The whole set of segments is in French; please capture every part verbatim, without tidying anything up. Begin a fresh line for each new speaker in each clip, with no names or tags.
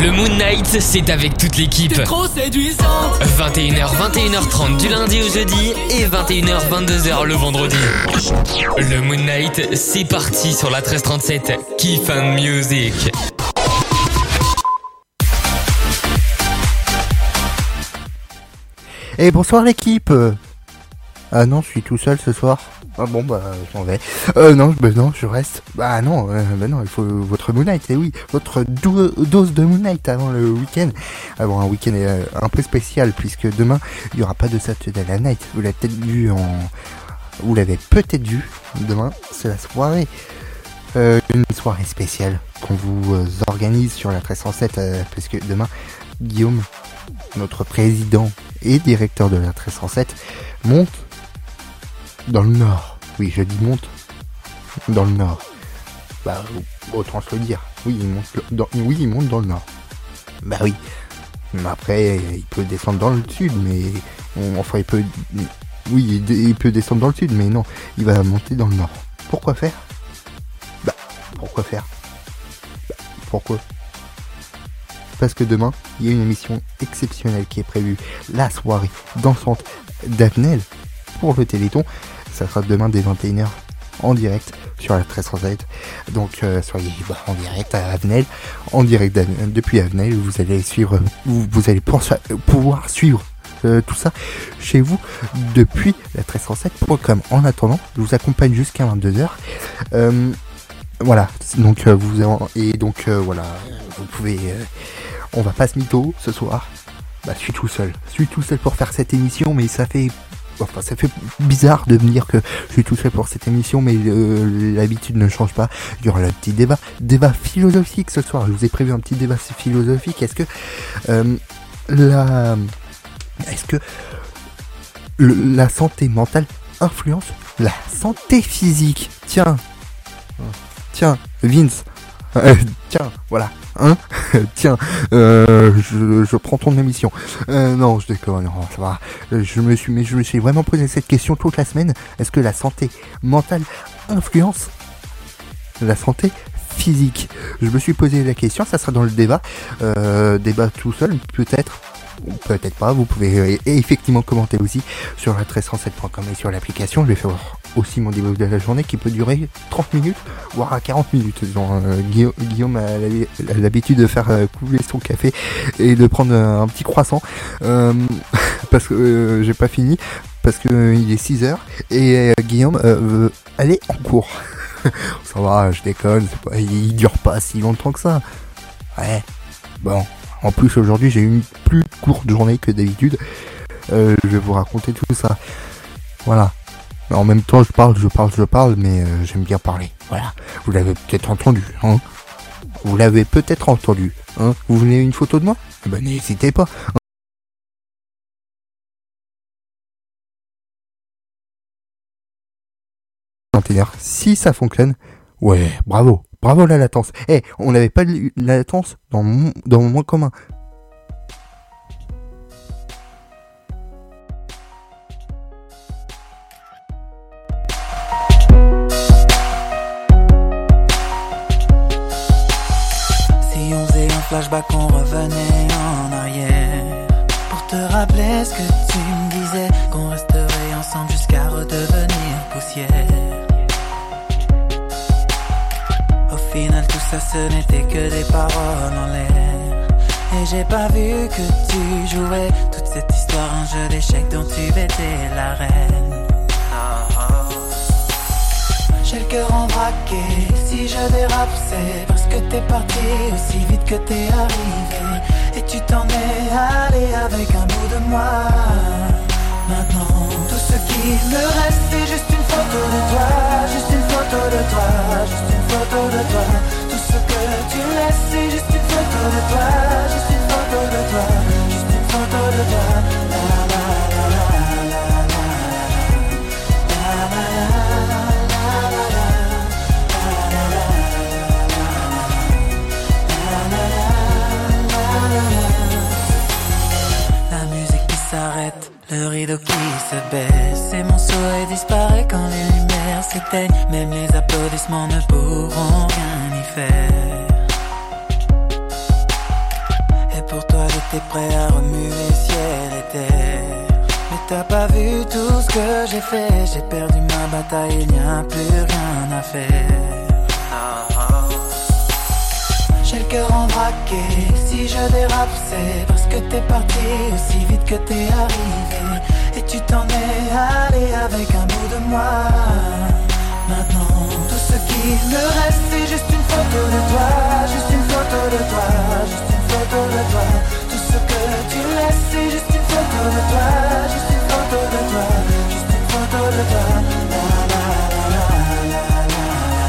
Le Moon Night, c'est avec toute l'équipe.
T'es trop séduisante.
vingt et une heures, vingt et une heures trente du lundi au jeudi et vingt et une heures, vingt-deux heures le vendredi. Le Moon Night, c'est parti sur la treize trente-sept. Kiff and Music.
Et bonsoir l'équipe. Ah non, je suis tout seul ce soir. Ah bon bah je m'en vais. Euh non, bah non, je reste. Bah non, euh, bah non, il faut votre Moon Night, et oui, votre do- dose de Moon Night avant le week-end. Avant un week-end euh, un peu spécial puisque demain il y aura pas de Saturday Night. Vous l'avez peut-être vu en, vous l'avez peut-être vu. Demain c'est la soirée, euh, une soirée spéciale qu'on vous euh, organise sur la treize cent sept euh, puisque demain Guillaume, notre président et directeur de la treize cent sept, monte dans le nord. Oui, je dis monte dans le nord. Bah, autant se le dire. Oui, il monte dans, oui, il monte dans le nord. Bah oui. Mais après, il peut descendre dans le sud, mais on, enfin, il peut, oui, il, il peut descendre dans le sud, mais non, il va monter dans le nord. Pourquoi faire? Bah, pourquoi faire? Bah, pourquoi? Parce que demain, il y a une émission exceptionnelle qui est prévue. La soirée dansante d'Avenel pour le Téléthon. Ça sera demain dès vingt et une heures en direct sur la treize cent sept. Donc euh, soyez bah, en direct à Avenel, en direct depuis Avenel. Vous allez suivre, vous, vous allez pouvoir suivre euh, tout ça chez vous depuis la treize cent sept point com. En attendant, je vous accompagne jusqu'à vingt-deux heures. Euh, voilà. Donc euh, vous avez, et donc euh, voilà, vous pouvez. Euh, on va pas se mytho ce soir. Bah, je suis tout seul. Je suis tout seul pour faire cette émission, mais ça fait. Enfin, ça fait bizarre de me dire que je suis tout seul pour cette émission, mais euh, l'habitude ne change pas. Il y aura le petit débat, débat philosophique ce soir. Je vous ai prévu un petit débat philosophique. Est-ce que euh, la, est-ce que le, la santé mentale influence la santé physique? Tiens, tiens, Vince, euh, tiens, voilà. Hein Tiens, euh, je, je prends ton émission. Euh, non, je déconne, non, ça va. Je me suis, mais je me suis vraiment posé cette question toute la semaine. Est-ce que la santé mentale influence la santé physique? Je me suis posé la question. Ça sera dans le débat, euh, débat tout seul, peut-être. Ou peut-être pas, vous pouvez euh, effectivement commenter aussi sur la treize cent sept point com et sur l'application. Je vais faire aussi mon débat de la journée qui peut durer trente minutes, voire à quarante minutes. Genre, euh, Guillaume, Guillaume a l'habitude de faire euh, couler son café et de prendre un petit croissant euh, parce que euh, j'ai pas fini, parce que euh, il est six heures et euh, Guillaume euh, veut aller en cours. Ça va, je déconne, c'est pas, il dure pas si longtemps que ça. Ouais, bon. En plus, aujourd'hui, j'ai eu une plus courte journée que d'habitude. Euh, je vais vous raconter tout ça. Voilà. En même temps, je parle, je parle, je parle, mais euh, j'aime bien parler. Voilà. Vous l'avez peut-être entendu, hein. Vous l'avez peut-être entendu, hein. Vous voulez une photo de moi? Eh ben, n'hésitez pas. Si ça fonctionne, ouais, bravo. Bravo la latence. Eh, hey, on n'avait pas de la latence dans mon, dans mon moins commun.
Si on faisait un flashback, on revenait en arrière pour te rappeler ce que tu me disais, qu'on resterait ensemble jusqu'à redevenir poussière. Au final tout ça ce n'était que des paroles en l'air. Et j'ai pas vu que tu jouais toute cette histoire, un jeu d'échecs dont tu étais la reine. Oh, oh. J'ai le cœur en braqué, si je dérape c'est parce que t'es parti aussi vite que t'es arrivé. Et tu t'en es allé avec un bout de moi. Maintenant tout ce qui me reste c'est juste une photo de toi, juste une photo de toi, juste une photo de toi. Tout ce que tu laisses c'est juste une photo de toi, juste une photo de toi, juste une photo de toi. La la la la la la la la la musique qui s'arrête, le rideau qui se baisse et mon sourire disparaît quand les lumières s'éteignent. Même les applaudissements ne pourront rien y faire. T'es prêt à remuer ciel et terre. Mais t'as pas vu tout ce que j'ai fait. J'ai perdu ma bataille, il n'y a plus rien à faire. J'ai le cœur en braqué. Si je dérape c'est parce que t'es parti aussi vite que t'es arrivé. Et tu t'en es allé avec un bout de moi. Maintenant tout ce qui me reste c'est juste une photo de toi. Juste une photo de toi. Juste une photo de toi. Tout ce que tu laisses c'est juste une photo de toi. Juste une photo de toi. Juste une photo de toi. La, la, la, la, la, la, la.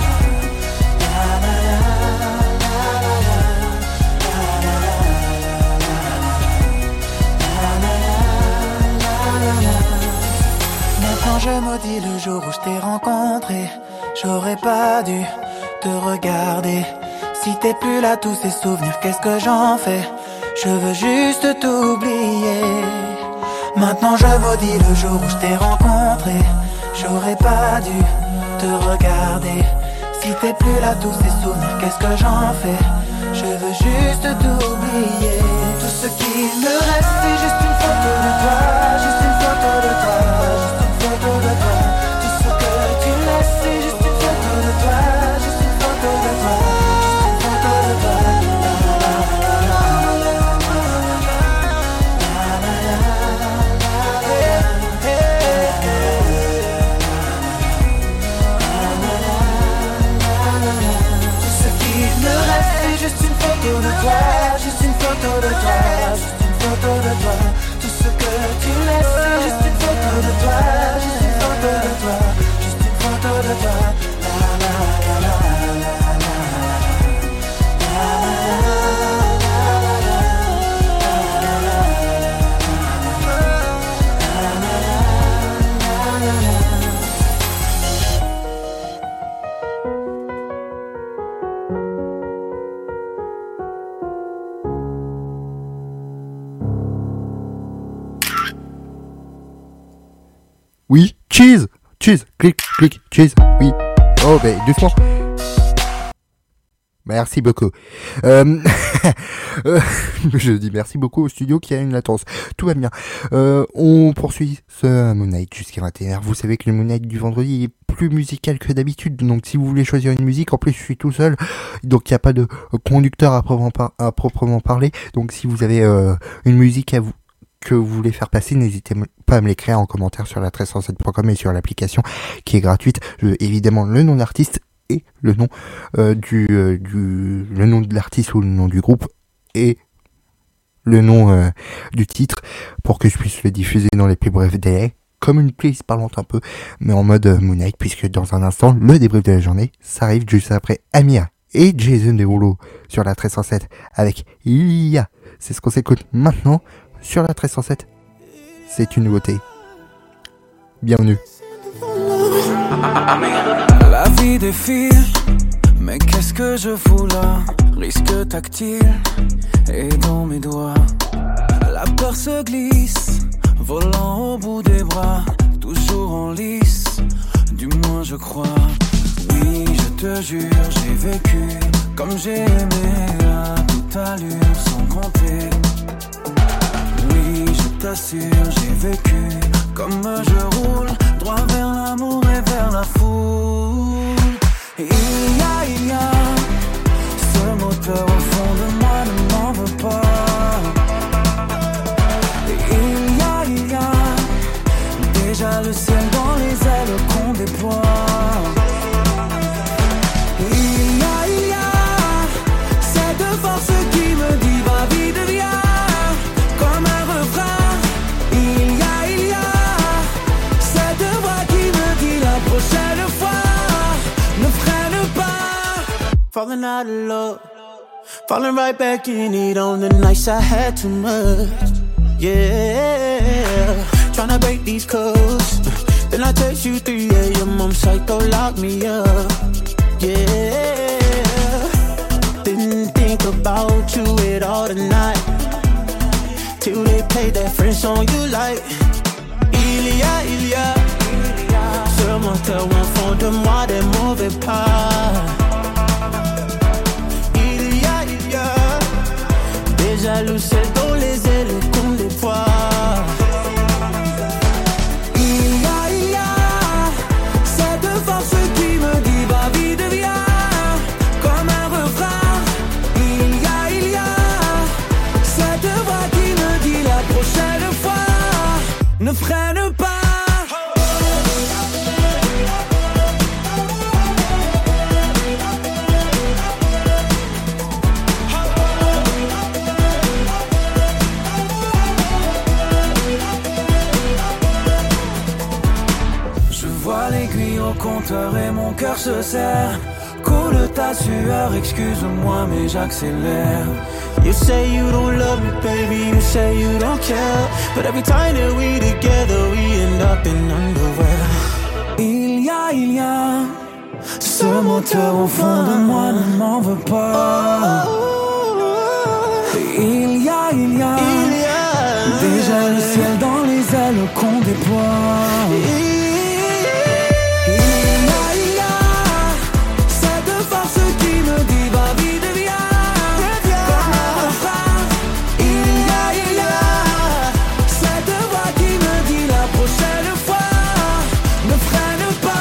Maintenant je maudis le jour où je t'ai rencontré. J'aurais pas dû te regarder. Si t'es plus là, tous ces souvenirs, qu'est-ce que j'en fais? Je veux juste t'oublier. Maintenant je maudis le jour où je t'ai rencontré. J'aurais pas dû te regarder. Si t'es plus là, tous ces souvenirs, qu'est-ce que j'en fais? Je veux juste t'oublier. Tout ce qui me reste c'est juste une photo de toi. Juste une photo de toi. Juste une photo de toi. Tout ce que tu laisses c'est juste une photo de toi. Juste une photo de toi. Juste une photo de toi. Tout ce qui me reste c'est juste une photo de toi. Juste une photo de toi. Juste une photo de toi. Tout ce que tu laisses c'est juste une photo de toi. Juste une photo de toi. Juste une photo de toi. La la la la la la. La la la la
Oui, cheese, cheese, clic, clic, cheese, oui. Oh, ben, doucement. Merci beaucoup. Euh... euh, je dis merci beaucoup au studio qui a une latence. Tout va bien. Euh, on poursuit ce Moon Night jusqu'à vingt et une heures. Vous savez que le Moon Night du vendredi est plus musical que d'habitude. Donc si vous voulez choisir une musique, en plus je suis tout seul. Donc il n'y a pas de conducteur à proprement, par- à proprement parler. Donc si vous avez euh, une musique à vous que vous voulez faire passer, n'hésitez pas à me l'écrire en commentaire sur la treize cent sept point com et sur l'application qui est gratuite. Je, évidemment le nom d'artiste et le nom euh, du, euh, du le nom de l'artiste ou le nom du groupe et le nom euh, du titre pour que je puisse le diffuser dans les plus brefs délais, comme une playlist parlante un peu, mais en mode euh, Moon Night, puisque dans un instant le débrief de la journée, ça arrive juste après Amir et Jason Derulo sur la treize cent sept avec Ilia. C'est ce qu'on s'écoute maintenant sur la treize cent sept. C'est une nouveauté. Bienvenue.
La vie défile, mais qu'est-ce que je fous là? Risque tactile et dans mes doigts. La peur se glisse, volant au bout des bras, toujours en lice, du moins je crois. Oui, je te jure, j'ai vécu comme j'ai aimé à toute allure sans compter. Oui, je t'assure, j'ai vécu comme je roule, droit vers l'amour et vers la foule. Il y a, il y a, ce moteur au fond de moi ne m'en veut pas. Il y a, il y a, déjà le ciel dans les ailes qu'on déploie. Il y a, il y a, cette force qui me dit va vite viens. Comme un refrain, il y a, il y a cette voix qui me dit la prochaine fois ne freine pas.
Falling out of love, falling right back in it on the nights I had too much. Yeah, tryna break these codes. Then I text you three a.m. I'm psycho, lock me up. Yeah, didn't think about you at all tonight. Till they play that French song you like. Il y a, il y a ce moteur au fond de moi des mauvais pas. Il y a, il y a déjà le ciel dans les
moteur et mon cœur se serre. Coule ta sueur, excuse-moi mais j'accélère.
You say you don't love me, baby, you say you don't care. But every time that we together, we end up in underwear.
Il y a, il y a ce moteur au fond de moi, ne m'en veux pas. Il y a, il y a,
Il y a
déjà le ciel dans les ailes qu'on déploie. Il y a, il y a cette force qui me dit va vite, viens. Comme un refrain. Il y a, il y a cette voix qui me dit la prochaine fois ne freine pas.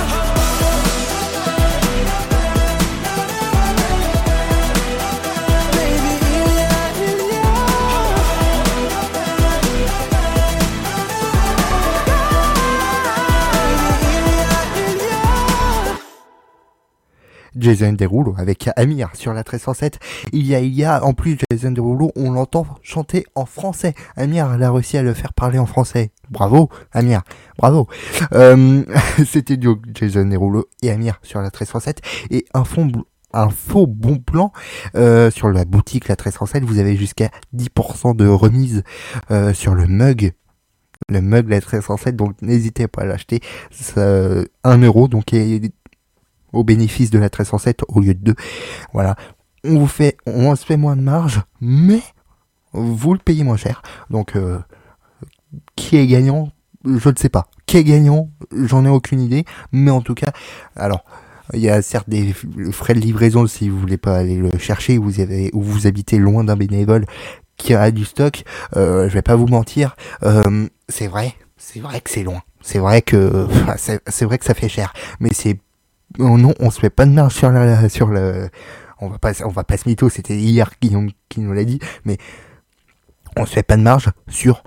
Jason Derulo avec Amir sur la treize cent sept. Il y a, il y a, en plus Jason Derulo, on l'entend chanter en français. Amir, elle a réussi à le faire parler en français. Bravo, Amir, bravo. Euh, c'était du Jason Derulo et Amir sur la treize cent sept. Et un fond, un faux bon plan euh, sur la boutique la treize cent sept. Vous avez jusqu'à dix pour cent de remise euh, sur le mug. Le mug la treize cent sept, donc n'hésitez pas à l'acheter. C'est un euro, donc il au bénéfice de la treize cent sept au lieu de deux. Voilà. On vous fait, on se fait moins de marge, mais vous le payez moins cher. Donc, euh, qui est gagnant? Je ne sais pas. Qui est gagnant? J'en ai aucune idée. Mais en tout cas, alors, il y a certes des frais de livraison si vous voulez pas aller le chercher, vous avez, ou vous habitez loin d'un bénévole qui a du stock. Euh, je vais pas vous mentir. Euh, c'est vrai. C'est vrai que c'est loin. C'est vrai que, c'est, c'est vrai que ça fait cher. Mais c'est Oh non, on se fait pas de marge sur la, sur le, on va pas, on va pas se mytho, c'était hier qui, qui nous l'a dit, mais on se fait pas de marge sur,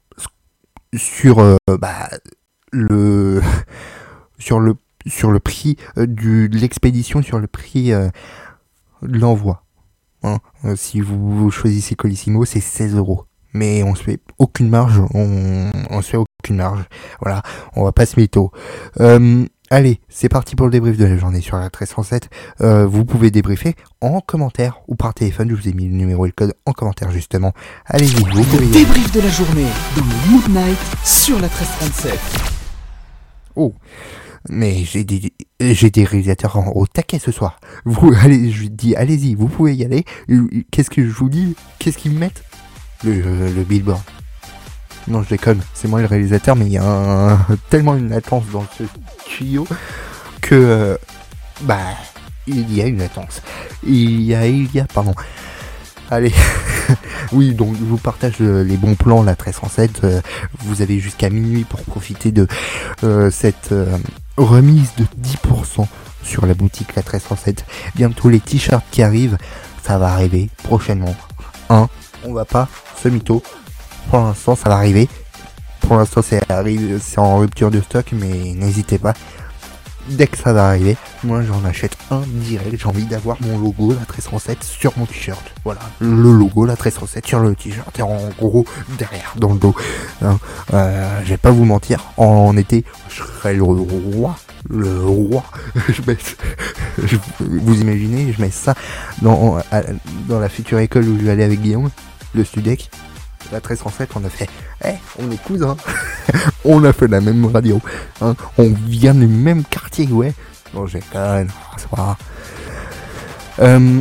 sur, euh, bah, le, sur le, sur le prix euh, du, de l'expédition, sur le prix euh, de l'envoi. Hein. Euh, si vous choisissez Colissimo, c'est seize euros. Mais on se fait aucune marge, on, on se fait aucune marge. Voilà, on va pas se mytho. Euh, Allez, c'est parti pour le débrief de la journée sur la treize cent sept. Euh, vous pouvez débriefer en commentaire ou par téléphone. Je vous ai mis le numéro et le code en commentaire justement. Allez-y, vous pouvez.
Le débrief de la journée dans le Mood Night sur la treize trente-sept.
Oh, mais j'ai des, j'ai des réalisateurs en, au taquet ce soir. Vous, allez, je dis, allez-y, vous pouvez y aller. Qu'est-ce que je vous dis? Qu'est-ce qu'ils me mettent? Le, le, le billboard. Non, je déconne, c'est moi le réalisateur, mais il y a un, tellement une latence dans ce tuyau que, euh, bah, il y a une latence. Il y a, il y a, pardon. Allez, oui, donc je vous partage euh, les bons plans, la treize cent sept. Euh, vous avez jusqu'à minuit pour profiter de euh, cette euh, remise de dix pour cent sur la boutique la treize cent sept. Bientôt les t-shirts qui arrivent, ça va arriver prochainement. Hein, on va pas se mytho. Pour l'instant, ça va arriver. Pour l'instant, c'est arrivé, c'est en rupture de stock, mais n'hésitez pas. Dès que ça va arriver, moi j'en achète un direct. J'ai envie d'avoir mon logo, la treize cent sept, sur mon t-shirt. Voilà, le logo, la treize cent sept sur le t-shirt et en gros derrière, dans le dos. Hein, euh, je vais pas vous mentir, en été, je serai le roi. Le roi. je mets, je, vous imaginez, je mets ça dans, à, dans la future école où je vais aller avec Guillaume, le Studec. La treize cent sept, on a fait, eh, hey, on est cousins, on a fait la même radio, hein, on vient du même quartier, ouais. Bon, j'ai déconne, c'est pas grave. Euh...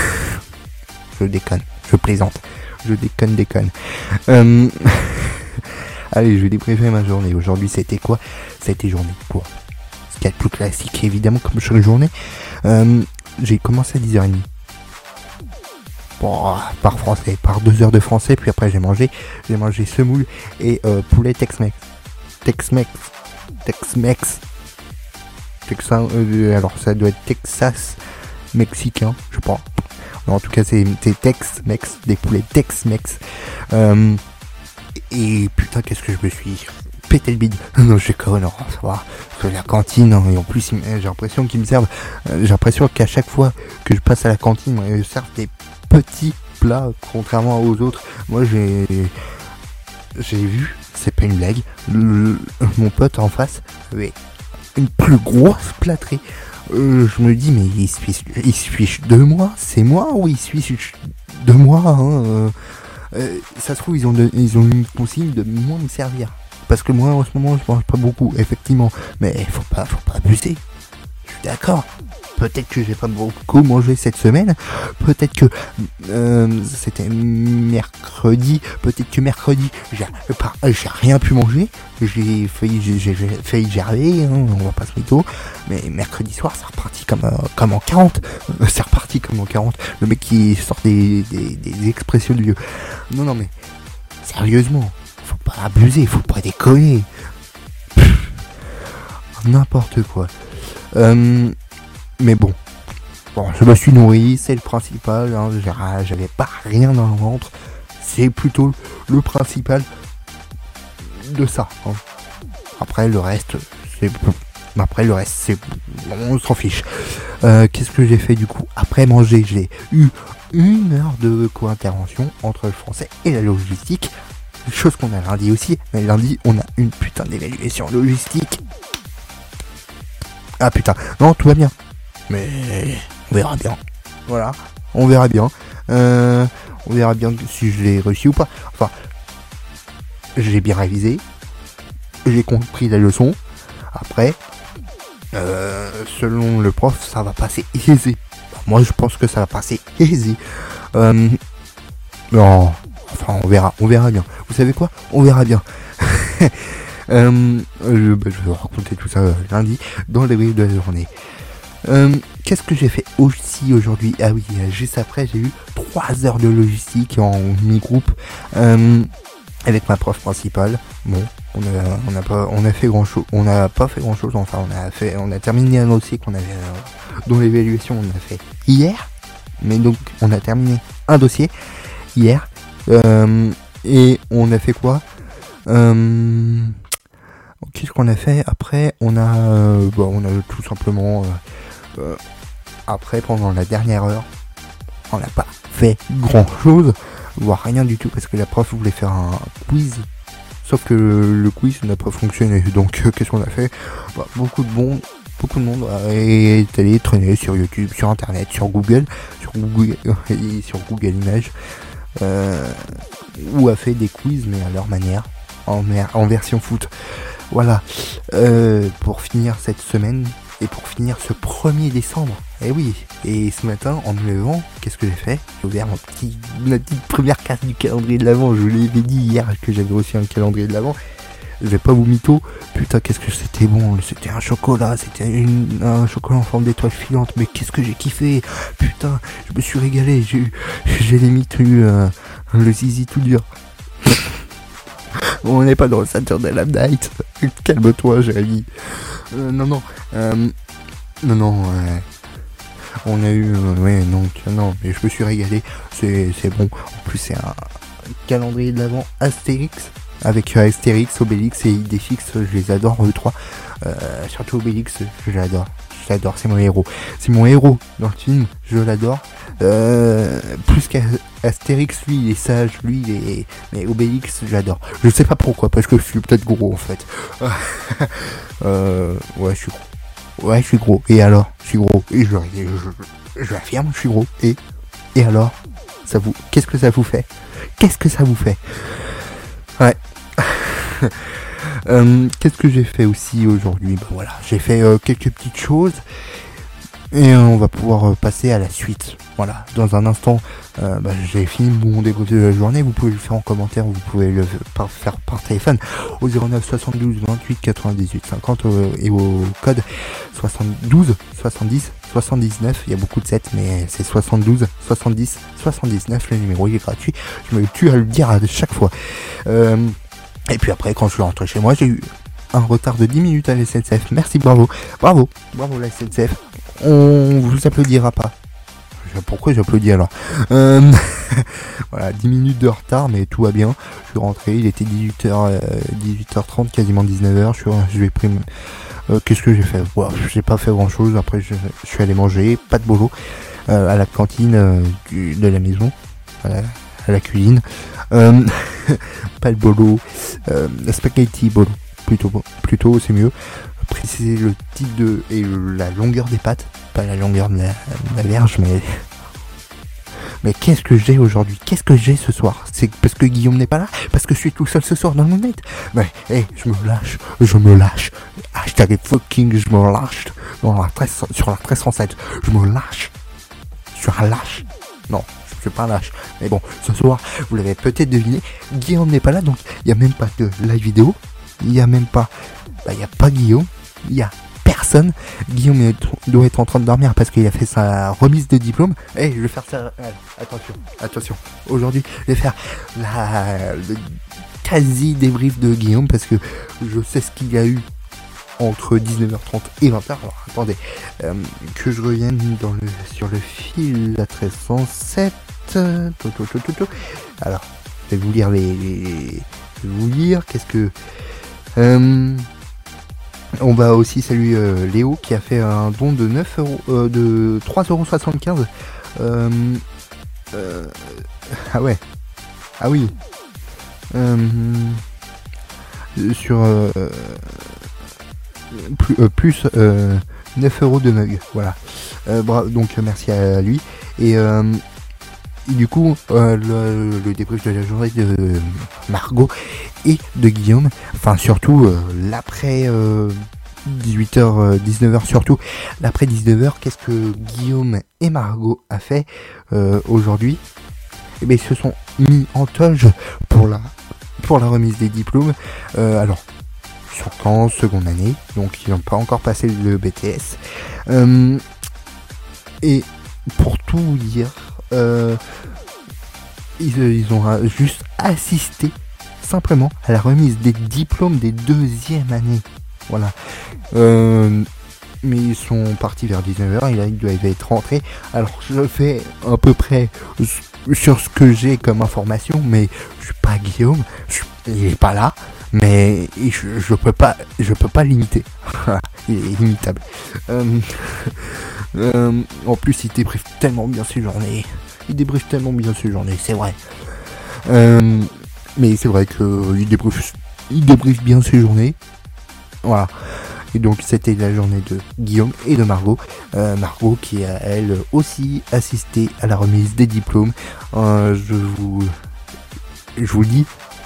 je déconne, je plaisante, je déconne, déconne. Euh... Allez, je vais débriefer ma journée. Aujourd'hui, c'était quoi? C'était journée pour ce qu'il y a de plus classique, évidemment, comme chaque journée. Euh... J'ai commencé à dix heures trente. Bon, par français, par deux heures de français, puis après j'ai mangé, j'ai mangé semoule et euh, poulet Tex-Mex. Tex-Mex. Tex-Mex. Texan, euh, alors ça doit être Texas mexicain, je pense. Non, en tout cas, c'est, c'est Tex-Mex, des poulets Tex-Mex. Euh, et putain, qu'est-ce que je me suis pété le bide. Non, je déconne, non, ça va. Parce que la cantine, hein, et en plus, j'ai l'impression qu'ils me servent. Euh, j'ai l'impression qu'à chaque fois que je passe à la cantine, ils me servent des petits plats, contrairement aux autres. Moi, j'ai, j'ai vu, c'est pas une blague, le, mon pote en face avait une plus grosse plâtrée. Euh, je me dis, mais il se fiche, il se fiche de moi, c'est moi ou il se fiche de moi hein, euh, euh, ça se trouve, ils ont, de, ils ont une consigne de moins me servir. Parce que moi, en ce moment, je mange pas beaucoup, effectivement. Mais faut pas, faut pas abuser. Je suis d'accord. Peut-être que j'ai pas beaucoup mangé cette semaine. Peut-être que euh, c'était mercredi. Peut-être que mercredi, j'ai, pas, j'ai rien pu manger. J'ai failli, j'ai, j'ai failli gerber. Hein, on va pas se mytho. Mais mercredi soir, c'est reparti comme, euh, comme en quarante. Euh, c'est reparti comme en quarante. Le mec qui sort des, des, des expressions de vieux. Non, non, mais sérieusement, faut pas abuser, faut pas déconner. Pff, n'importe quoi. Euh, mais bon, bon, je me suis nourri, c'est le principal. Hein, j'avais pas rien dans le ventre. C'est plutôt le principal de ça. Hein. Après le reste, c'est après le reste, c'est on s'en fiche. Euh, qu'est-ce que j'ai fait du coup après manger? J'ai eu une heure de co-intervention entre le français et la logistique. Chose qu'on a lundi aussi, mais lundi on a une putain d'évaluation logistique. Ah putain, non tout va bien. Mais on verra bien. Voilà, on verra bien. Euh, on verra bien si je l'ai réussi ou pas. Enfin, j'ai bien révisé. J'ai compris la leçon. Après, euh, selon le prof, ça va passer aisé. Moi je pense que ça va passer aisé. Euh, non. Enfin, on verra, on verra bien. Vous savez quoi? On verra bien. euh, je, bah, je vais vous raconter tout ça euh, lundi dans le débrief de la journée. Euh, qu'est-ce que j'ai fait aussi aujourd'hui? Ah oui, juste après, j'ai eu trois heures de logistique en mi-groupe euh, avec ma prof principale. Bon, on a, on a pas, on a fait grand chose. On n'a pas fait grand chose. Enfin, on a fait, on a terminé un dossier qu'on avait, euh, dont l'évaluation on a fait hier. Mais donc, on a terminé un dossier hier. Euh, et on a fait quoi? euh, Qu'est-ce qu'on a fait après? On a, euh, bah, on a tout simplement euh, euh, après pendant la dernière heure, on n'a pas fait grand-chose, voire rien du tout, parce que la prof voulait faire un quiz. Sauf que le quiz n'a pas fonctionné. Donc euh, qu'est-ce qu'on a fait? Bah, beaucoup de monde, beaucoup de monde est allé traîner sur YouTube, sur Internet, sur Google, sur Google et sur Google Images. Euh, ou a fait des quiz mais à leur manière en, mer- en version foot. Voilà, euh, pour finir cette semaine et pour finir ce premier décembre. Et oui, et ce matin en me levant, qu'est-ce que j'ai fait? J'ai ouvert mon petit, ma petite première case du calendrier de l'Avent. Je l'avais dit hier que j'avais reçu un calendrier de l'Avent. Je vais pas vous mytho. Putain, qu'est-ce que c'était bon. C'était un chocolat. C'était une, un chocolat en forme d'étoile filante. Mais qu'est-ce que j'ai kiffé. Putain, je me suis régalé. J'ai eu, j'ai limite eu euh, le zizi tout dur. On n'est pas dans le Saturday Night. Calme-toi, Jérémy. Euh, non, non. Euh, non, non. Euh, on a eu... Euh, ouais, non, non. Mais je me suis régalé. C'est, c'est bon. En plus, c'est un calendrier de l'Avent Astérix. Avec euh, Astérix, Obélix et Idéfix, je les adore eux trois. Euh, surtout Obélix, je l'adore. Je l'adore, c'est mon héros. C'est mon héros dans le film, je l'adore. Euh, plus qu'Astérix, lui il est sage, lui il est... Mais Obélix, j'adore. Je sais pas pourquoi, parce que je suis peut-être gros en fait. euh, ouais, je suis gros. Ouais, je suis gros. Et alors? Je suis gros. Et je, je, je, je l'affirme, je suis gros. Et, et alors? Ça vous... Qu'est-ce que ça vous fait? Qu'est-ce que ça vous fait? Ouais. euh, qu'est-ce que j'ai fait aussi aujourd'hui? Bah voilà, j'ai fait euh, quelques petites choses et euh, on va pouvoir euh, passer à la suite. Voilà, dans un instant, euh, bah, j'ai fini mon débrief de la journée. Vous pouvez le faire en commentaire, vous pouvez le par, faire par téléphone au zéro neuf soixante-douze vingt-huit quatre-vingt-dix-huit cinquante euh, et au code soixante-douze soixante-dix soixante-dix-neuf. Il y a beaucoup de sept, mais c'est soixante-douze soixante-dix soixante-dix-neuf. Le numéro il est gratuit. Je me tue à le dire à chaque fois. Euh, et puis après, quand je suis rentré chez moi, j'ai eu un retard de dix minutes à la S N C F. Merci, bravo, bravo, bravo la S N C F. On vous applaudira pas. Pourquoi j'applaudis alors? euh, Voilà, dix minutes de retard, mais tout va bien. Je suis rentré, il était dix-huit heures, euh, dix-huit heures trente, quasiment dix-neuf heures. Je suis, je vais pris. Euh, qu'est-ce que j'ai fait? Wow, j'ai pas fait grand chose. Après, je, je suis allé manger, pas de boulot, euh, à la cantine euh, du, de la maison, à la, à la cuisine. Euh, pas de bolo, euh, spaghetti bolo, plutôt, plutôt c'est mieux. préciser le type de et la longueur des pattes, pas la longueur de la, de la verge, mais mais qu'est-ce que j'ai aujourd'hui? Qu'est-ce que j'ai ce soir? C'est parce que Guillaume n'est pas là? Parce que je suis tout seul ce soir dans le Moon Knight? Mais hey, je me lâche, je me lâche. Hashtag fucking, je me lâche dans la treize, sur la treize cent sept. Je me lâche. Je suis un lâche. Non, je suis pas un lâche. Mais bon, ce soir, vous l'avez peut-être deviné, Guillaume n'est pas là, donc il n'y a même pas de live vidéo. Il n'y a même pas... Bah, il n'y a pas Guillaume. Il n'y a personne. Guillaume est, doit être en train de dormir parce qu'il a fait sa remise de diplôme. Eh, hey, je vais faire ça... Allez, attention, attention. Aujourd'hui, je vais faire la... le quasi débrief de Guillaume parce que je sais ce qu'il y a eu entre dix-neuf heures trente et vingt heures. Alors, attendez, euh, que je revienne dans le, sur le fil la treize cent sept. Euh, tout, tout, tout, tout, tout. Alors, je vais vous lire les... les... Je vais vous lire, qu'est-ce que... Euh, on va aussi saluer euh, Léo qui a fait un don de neuf euros, euh, de trois euros soixante-quinze. Euh, euh, ah ouais, ah oui. Euh, sur euh, plus, euh, plus euh, neuf euros de mug, voilà. Euh, bravo, donc merci à lui. Et euh, Et du coup, euh, le, le débrief de la journée de Margot et de Guillaume, enfin surtout euh, l'après euh, dix-huit heures, dix-neuf heures surtout, l'après dix-neuf heures, qu'est-ce que Guillaume et Margot a fait euh, aujourd'hui? Eh bien, ils se sont mis en toge pour la, pour la remise des diplômes. Euh, alors, sur quand, seconde année, donc ils n'ont pas encore passé le B T S. Euh, et pour tout vous dire, Euh, ils, ils ont juste assisté simplement à la remise des diplômes des deuxièmes années. Voilà. Euh, mais ils sont partis vers dix-neuf heures et là ils doivent être rentrés. Alors je fais à peu près sur ce que j'ai comme information, mais je suis pas Guillaume, je, il est pas là, mais je, je peux pas, je peux pas limiter. Il est limitable. Euh, Euh, en plus, il débriefe tellement bien ses journées. Il débriefe tellement bien ses journées, c'est vrai. Euh, mais c'est vrai qu'il débriefe, il débriefe bien ses journées. Voilà. Et donc, c'était la journée de Guillaume et de Margot. Euh, Margot qui a, elle, aussi assisté à la remise des diplômes. Euh, je vous... Je vous le dis,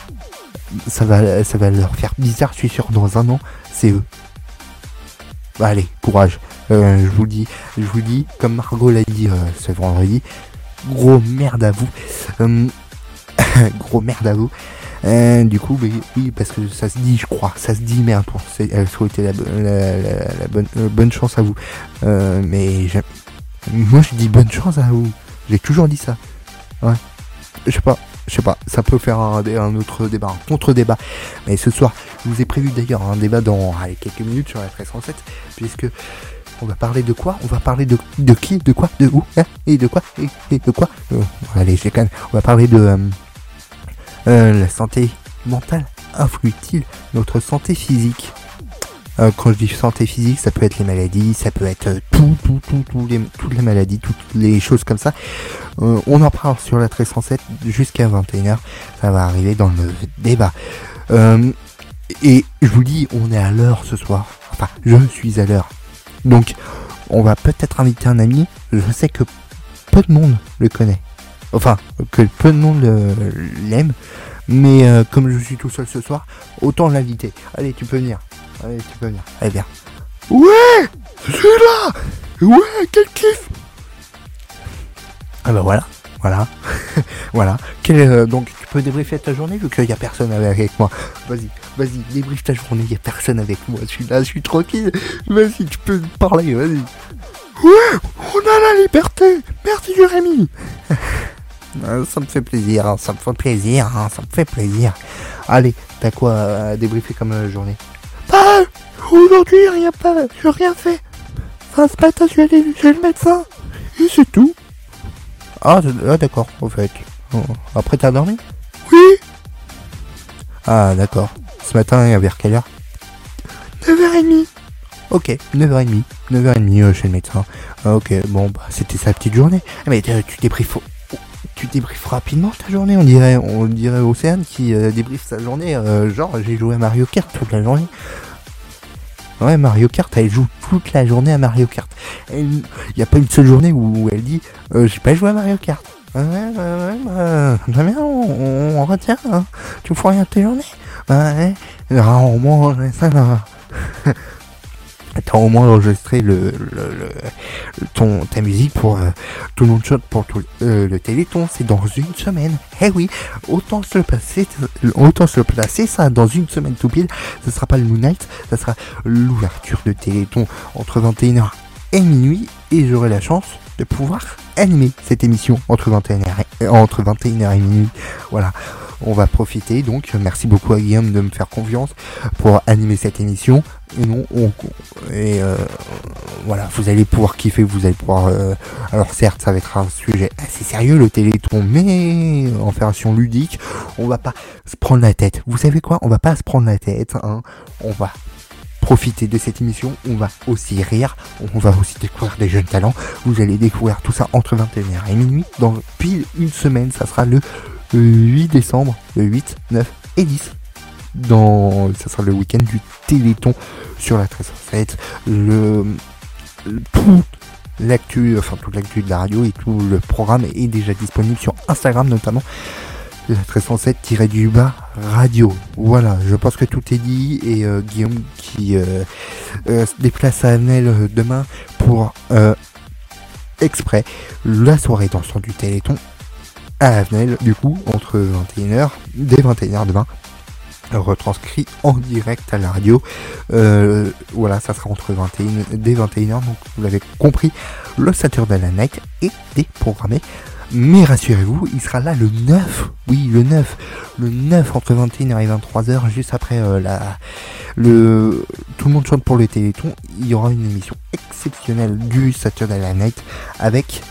ça va, ça va leur faire bizarre, je suis sûr, dans un an, c'est eux. Bah, allez, courage. Euh, je vous le dis, je vous le dis, comme Margot l'a dit euh, ce vendredi, gros merde à vous, euh, gros merde à vous. Euh, du coup, bah, oui, parce que ça se dit, je crois, ça se dit merde pour euh, souhaiter la, la, la, la bonne, euh, bonne chance à vous. Euh, mais moi, je dis bonne chance à vous. J'ai toujours dit ça. Ouais. Je sais pas. Je sais pas, ça peut faire un, un autre débat, un contre-débat. Mais ce soir, je vous ai prévu d'ailleurs un débat dans allez, quelques minutes sur la treize cent sept, puisque on va parler de quoi? On va parler de, de qui? De quoi? De où? Hein? Et de quoi? Et, et de quoi? euh, Allez, je déconne. On va parler de euh, euh, la santé mentale. Influe-t-il notre santé physique? Euh, quand je dis santé physique, ça peut être les maladies, ça peut être euh, tout, tout, tout, tout les, toutes les maladies, toutes les choses comme ça. Euh, on en parle sur la treize cent sept jusqu'à vingt et une heures. Ça va arriver dans le débat. Euh, et je vous dis, on est à l'heure ce soir. Enfin, je suis à l'heure. Donc, on va peut-être inviter un ami. Je sais que peu de monde le connaît. Enfin, que peu de monde le, l'aime. Mais euh, comme je suis tout seul ce soir, autant l'inviter. Allez, tu peux venir. Allez, tu peux venir. Allez, viens. Ouais, je suis là. Ouais, quel kiff. Ah bah voilà, voilà, voilà. Quel, euh, donc tu peux débriefer ta journée vu qu'il n'y a personne avec moi. Vas-y, vas-y, débriefe ta journée, il n'y a personne avec moi. Je suis là, je suis tranquille. Vas-y, tu peux parler, vas-y. Ouais, on a la liberté. Merci Jérémy. Ça me fait plaisir, hein, ça me fait plaisir, hein, ça me fait plaisir. Allez, t'as quoi à débriefer comme euh, journée? Bah, aujourd'hui, rien pas, j'ai rien fait. Enfin, ce matin, je suis allé chez le médecin. Et c'est tout. Ah, ah d'accord, au fait. Oh. Après, t'as dormi? Oui. Ah, d'accord. Ce matin, et vers quelle heure? neuf heures trente. Ok, neuf heures trente. neuf heures trente euh, chez le médecin. Ah, ok, bon, bah, c'était sa petite journée. Mais euh, tu débriefes, tu débriefes rapidement ta journée. On dirait, on dirait Océane qui euh, débriefe sa journée. Euh, genre, j'ai joué à Mario Kart toute la journée. Ouais, Mario Kart, elle joue toute la journée à Mario Kart. Il n'y a pas une seule journée où elle dit euh, j'ai pas joué à Mario Kart. Ouais, ouais, ouais, bah, très bien, on, on retient, hein. Tu fous rien de tes journées. Bah, ouais, alors, au moins, ça, là. T'as au moins enregistré le, le, le, ton, ta musique pour euh, tout le monde chante pour tout euh, le Téléthon, c'est dans une semaine. Eh oui, autant se le passer, autant se le placer, ça, dans une semaine tout pile, ce sera pas le Moon Night, ça sera l'ouverture de Téléthon entre vingt et une heures et minuit, et j'aurai la chance de pouvoir animer cette émission entre vingt et une heures et, entre vingt et une heures et minuit. Voilà. On va profiter, donc merci beaucoup à Guillaume de me faire confiance pour animer cette émission. Et non, on, et euh, voilà, vous allez pouvoir kiffer, vous allez pouvoir. Euh, alors certes, ça va être un sujet assez sérieux, le Téléthon, mais en version ludique, on va pas se prendre la tête. Vous savez quoi ? On va pas se prendre la tête, hein. On va profiter de cette émission, on va aussi rire, on va aussi découvrir des jeunes talents. Vous allez découvrir tout ça entre vingt et une heures et minuit. Dans pile une semaine, ça sera le huit décembre, le huit, neuf et dix. Dans, ça sera le week-end du Téléthon sur la treize cent sept. Le, le tout l'actu, enfin toute l'actu de la radio et tout le programme est déjà disponible sur Instagram notamment. La treize cent sept du bas radio. Voilà, je pense que tout est dit et euh, Guillaume qui euh, euh, se déplace à Avenel euh, demain pour euh, exprès la soirée dansante du Téléthon à Avenel, du coup, entre vingt et une heures, dès vingt et une heures demain, retranscrit en direct à la radio. Euh, voilà, ça sera entre vingt et une, dès vingt et une heures, donc vous l'avez compris, le Saturday Night est déprogrammé. Mais rassurez-vous, il sera là le neuf, oui, le neuf, le neuf entre vingt et une heures et vingt-trois heures, juste après euh, la, le, tout le monde chante pour le Téléthon, il y aura une émission exceptionnelle du Saturday Night avec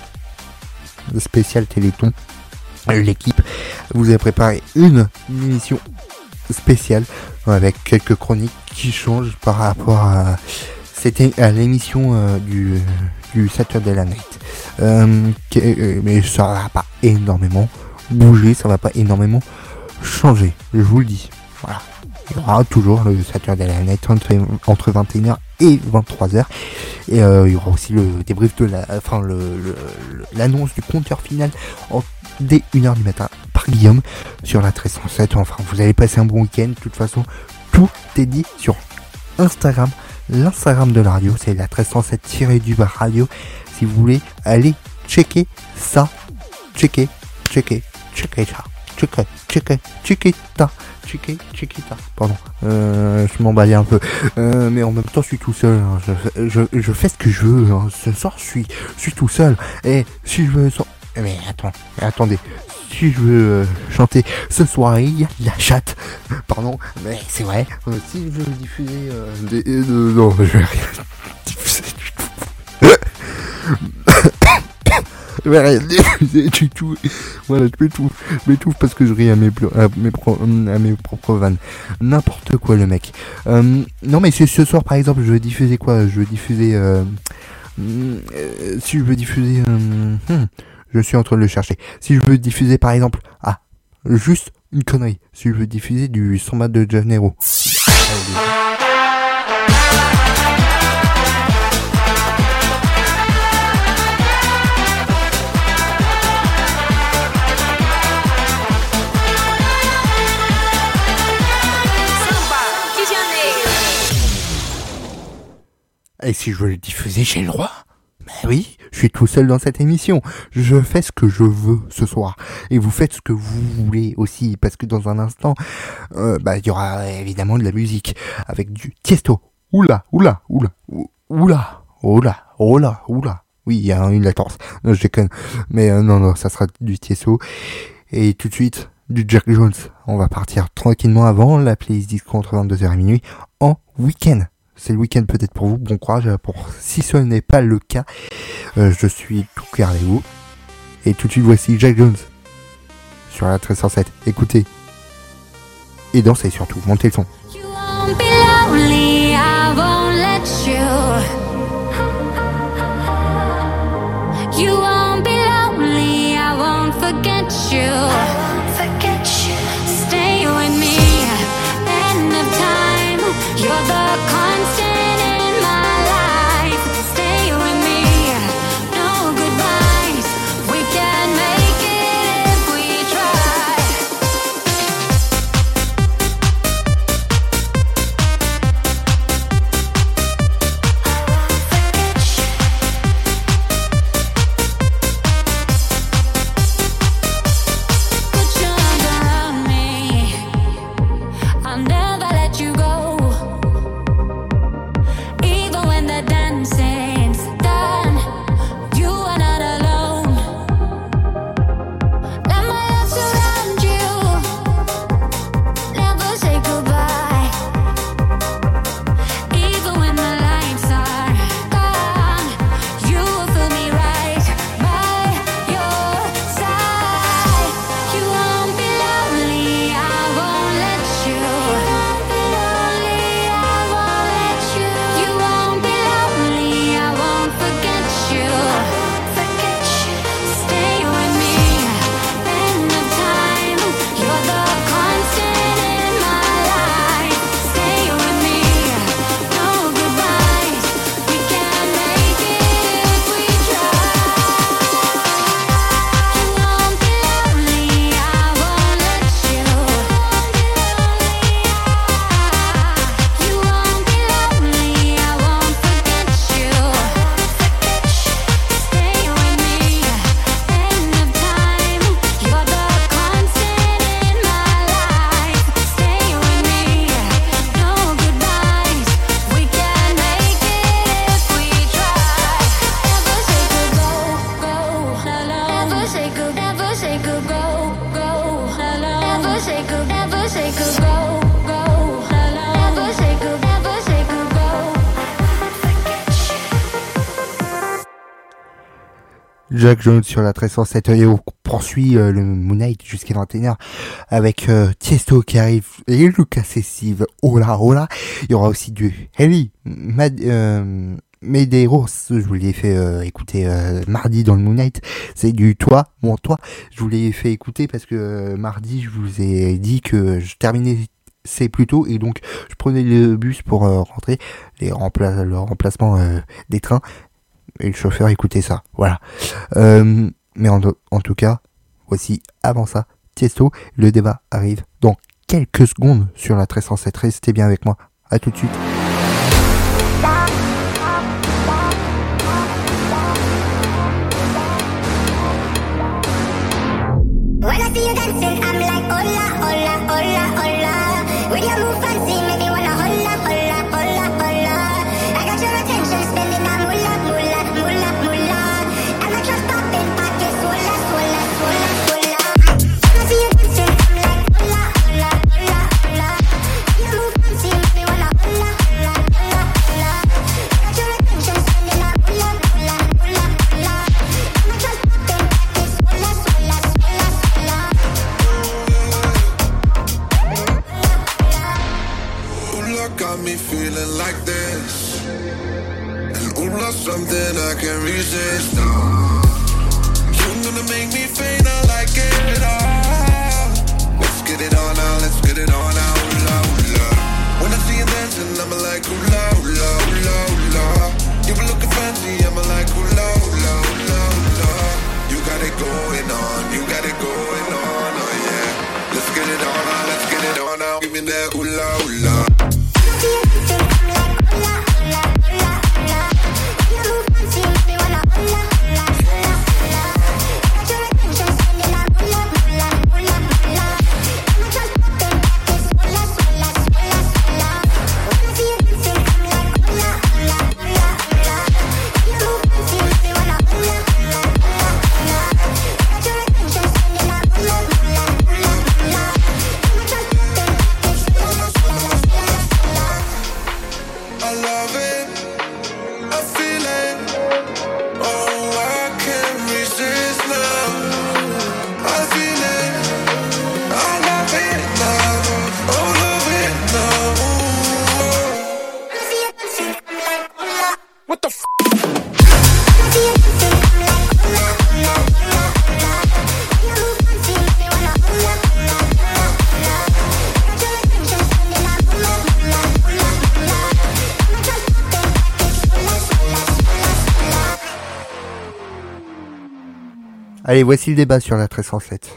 le spécial Téléthon. L'équipe vous a préparé une, une émission spéciale avec quelques chroniques qui changent par rapport à, c'était à l'émission euh, du, du Saturday Night. Euh, que, mais ça va pas énormément bouger, ça va pas énormément changer, je vous le dis. Voilà. Il y aura toujours le Saturday Night entre, entre vingt et une heures et vingt-trois heures. Et euh, il y aura aussi le débrief de la, enfin le, le, l'annonce du compteur final en, dès une heure du matin par Guillaume sur la treize cent sept. Enfin, vous allez passer un bon week-end. De toute façon, tout est dit sur Instagram. L'Instagram de la radio, c'est la treize cent sept du bas radio. Si vous voulez aller checker ça, checker, checker, checker ça, checker, checker, checker ça. Chiquita, chiquita, pardon, euh, je m'emballais un peu, euh, mais en même temps je suis tout seul, hein. je, je, je fais ce que je veux, hein. Ce soir je suis, je suis tout seul, et si je veux, so- mais attends, attendez, si je veux euh, chanter ce soir, il y a de la chatte, pardon, mais c'est vrai, euh, si je veux diffuser, euh, des, euh, non, je vais rien diffuser du tout. Je vais rien diffuser du tout. Voilà, je m'étouffe. Je m'étouffe parce que je ris à mes, à mes, pro, à mes propres vannes. N'importe quoi, le mec. Euh, non, mais ce, ce soir, par exemple, je vais diffuser quoi ? Je vais diffuser... Euh, euh, si je veux diffuser... Euh, hmm, je suis en train de le chercher. Si je veux diffuser, par exemple... Ah, juste une connerie. Si je veux diffuser du Samba de Janeiro. Et si je veux le diffuser, j'ai le droit. Ben oui, je suis tout seul dans cette émission. Je fais ce que je veux ce soir. Et vous faites ce que vous voulez aussi. Parce que dans un instant, euh, bah, il y aura évidemment de la musique. Avec du Tiesto. Oula, oula, oula, oula, oula, oula, oula. Oui, il y a une latence. Non, je déconne. Mais euh, non, non, ça sera du Tiesto. Et tout de suite, du Jack Jones. On va partir tranquillement avant la playlist disco entre vingt-deux heures et minuit en week-end. C'est le week-end peut-être pour vous, bon courage. Pour si ce n'est pas le cas, euh, je suis tout clair avec vous. Et tout de suite voici Jack Jones sur la treize cent sept. Écoutez et dansez surtout, montez le son.
You won't be lonely, I won't let you. You won't be lonely, I won't forget you. I won't forget you. Stay with me, end of time. You're the constant
Jack Jones sur la treize cent sept et on poursuit euh, le Moon Knight jusqu'à vingt et une heures avec euh, Tiesto qui arrive et Lucas et Steve. Oh là, oh là. Il y aura aussi du Ellie, Mad, euh, Medeiros, je vous l'ai fait euh, écouter euh, mardi dans le Moon Knight. C'est du Toi, mon Toi. Je vous l'ai fait écouter parce que euh, mardi, je vous ai dit que je terminais c'est plus tôt et donc je prenais le bus pour euh, rentrer, les rempla- le remplacement euh, des trains et le chauffeur écoutait ça, voilà. Euh, mais en, en tout cas, voici avant ça, Tiesto, le débat arrive dans quelques secondes sur la treize cent sept. Restez bien avec moi, à tout de suite.
When I see you dancing, I'm like hola, hola, hola, hola. With your move fancy, make me wanna hola, hola, hola, hola. I got your attention, spending that moolah, moolah, moolah, moolah. And my trust popping, pockets swola, swola, swola, swola. When I see you dancing, I'm like hola, hola, hola, hola. With your move fancy, make me wanna hola, hola, hola, hola. I got your attention, spending that moolah, moolah, moolah, moolah. And my trust popping, pockets swola, swola, swola, swola.
Ooh, got me feeling like this. And ooh, love something I can't resist. Oh, you're gonna make me faint, I like it. Oh, let's get it on now, let's get it on now. Ooh, la, ooh, la. When I see you dancing, I'm like, ooh, la, ooh, la, ooh, la, ooh, la. You were looking fancy, I'm like, ooh, la, ooh, la, ooh, la, ooh, la. You got it going on, you got it going on, oh yeah. Let's get it on now, let's get it on now. Give me that ooh, la, ooh, la.
Allez, voici le débat sur la treize cent sept.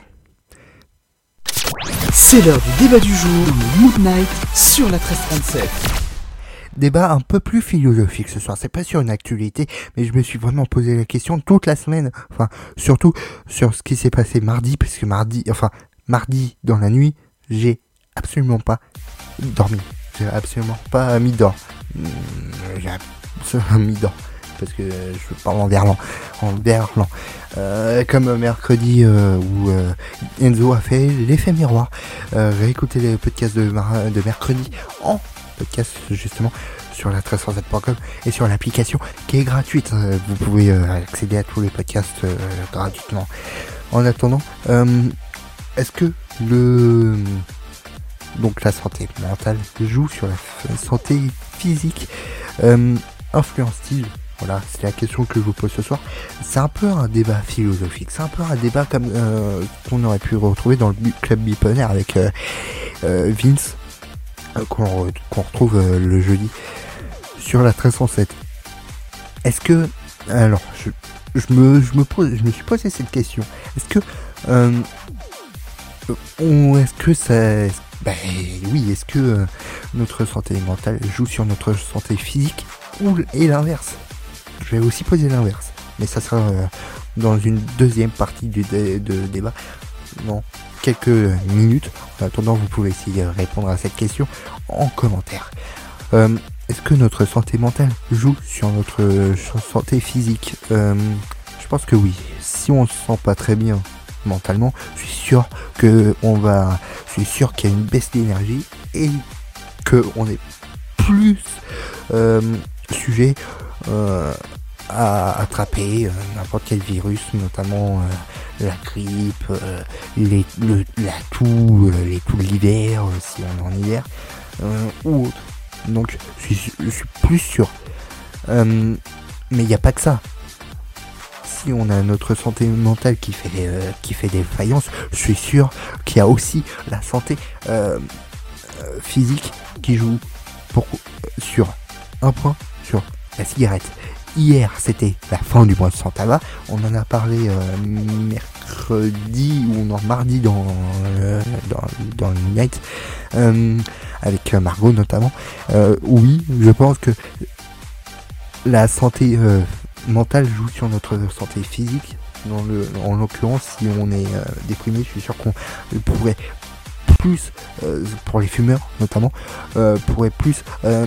C'est l'heure du débat du jour, le Moon Knight sur la treize trente-sept.
Débat un peu plus philosophique ce soir, c'est pas sur une actualité, mais je me suis vraiment posé la question toute la semaine, enfin, surtout sur ce qui s'est passé mardi, parce que mardi, enfin, mardi dans la nuit, j'ai absolument pas dormi, j'ai absolument pas mis d'or, j'ai absolument mis d'or, parce que je parle en verlan, en verlan, euh, comme mercredi euh, où euh, Enzo a fait l'effet miroir, euh, réécoutez les podcasts de, mar- de mercredi en podcast justement sur la treize cent sept point com et sur l'application qui est gratuite, euh, vous pouvez euh, accéder à tous les podcasts euh, gratuitement. En attendant, euh, est-ce que le donc la santé mentale joue sur la f- santé physique, euh, influence-t-il? Voilà, c'est la question que je vous pose ce soir. C'est un peu un débat philosophique, c'est un peu un débat comme euh, qu'on aurait pu retrouver dans le club Biponaire avec euh, euh, Vince, euh, qu'on, re- qu'on retrouve euh, le jeudi sur la treize cent sept. Est-ce que, alors, je, je me, je me pose, je me suis posé cette question. Est-ce que, euh, on, est-ce que ça, ben oui, est-ce que euh, notre santé mentale joue sur notre santé physique ou et l'inverse? Je vais aussi poser l'inverse, mais ça sera euh, dans une deuxième partie du dé- de débat, dans quelques minutes. En attendant, vous pouvez essayer de répondre à cette question en commentaire. Euh, est-ce que notre santé mentale joue sur notre euh, santé physique? euh, Je pense que oui. Si on se sent pas très bien mentalement, je suis sûr que on va, je suis sûr qu'il y a une baisse d'énergie et que on est plus euh, sujet euh, à attraper euh, n'importe quel virus, notamment euh, la grippe, euh, les, le, la toux, euh, les toux de l'hiver, euh, si on est en hiver, euh, ou autre. Donc je suis, je suis plus sûr. Euh, mais il n'y a pas que ça. Si on a notre santé mentale qui fait, euh, qui fait des faillances, je suis sûr qu'il y a aussi la santé euh, euh, physique qui joue pour, sur un point, sur la cigarette. Hier, c'était la fin du mois sans tabac. On en a parlé euh, mercredi ou non, mardi dans, euh, dans, dans le Night, euh, avec Margot notamment. Euh, oui, je pense que la santé euh, mentale joue sur notre santé physique. Dans le, en l'occurrence, si on est euh, déprimé, je suis sûr qu'on pourrait plus, euh, pour les fumeurs notamment, euh, pourrait plus euh,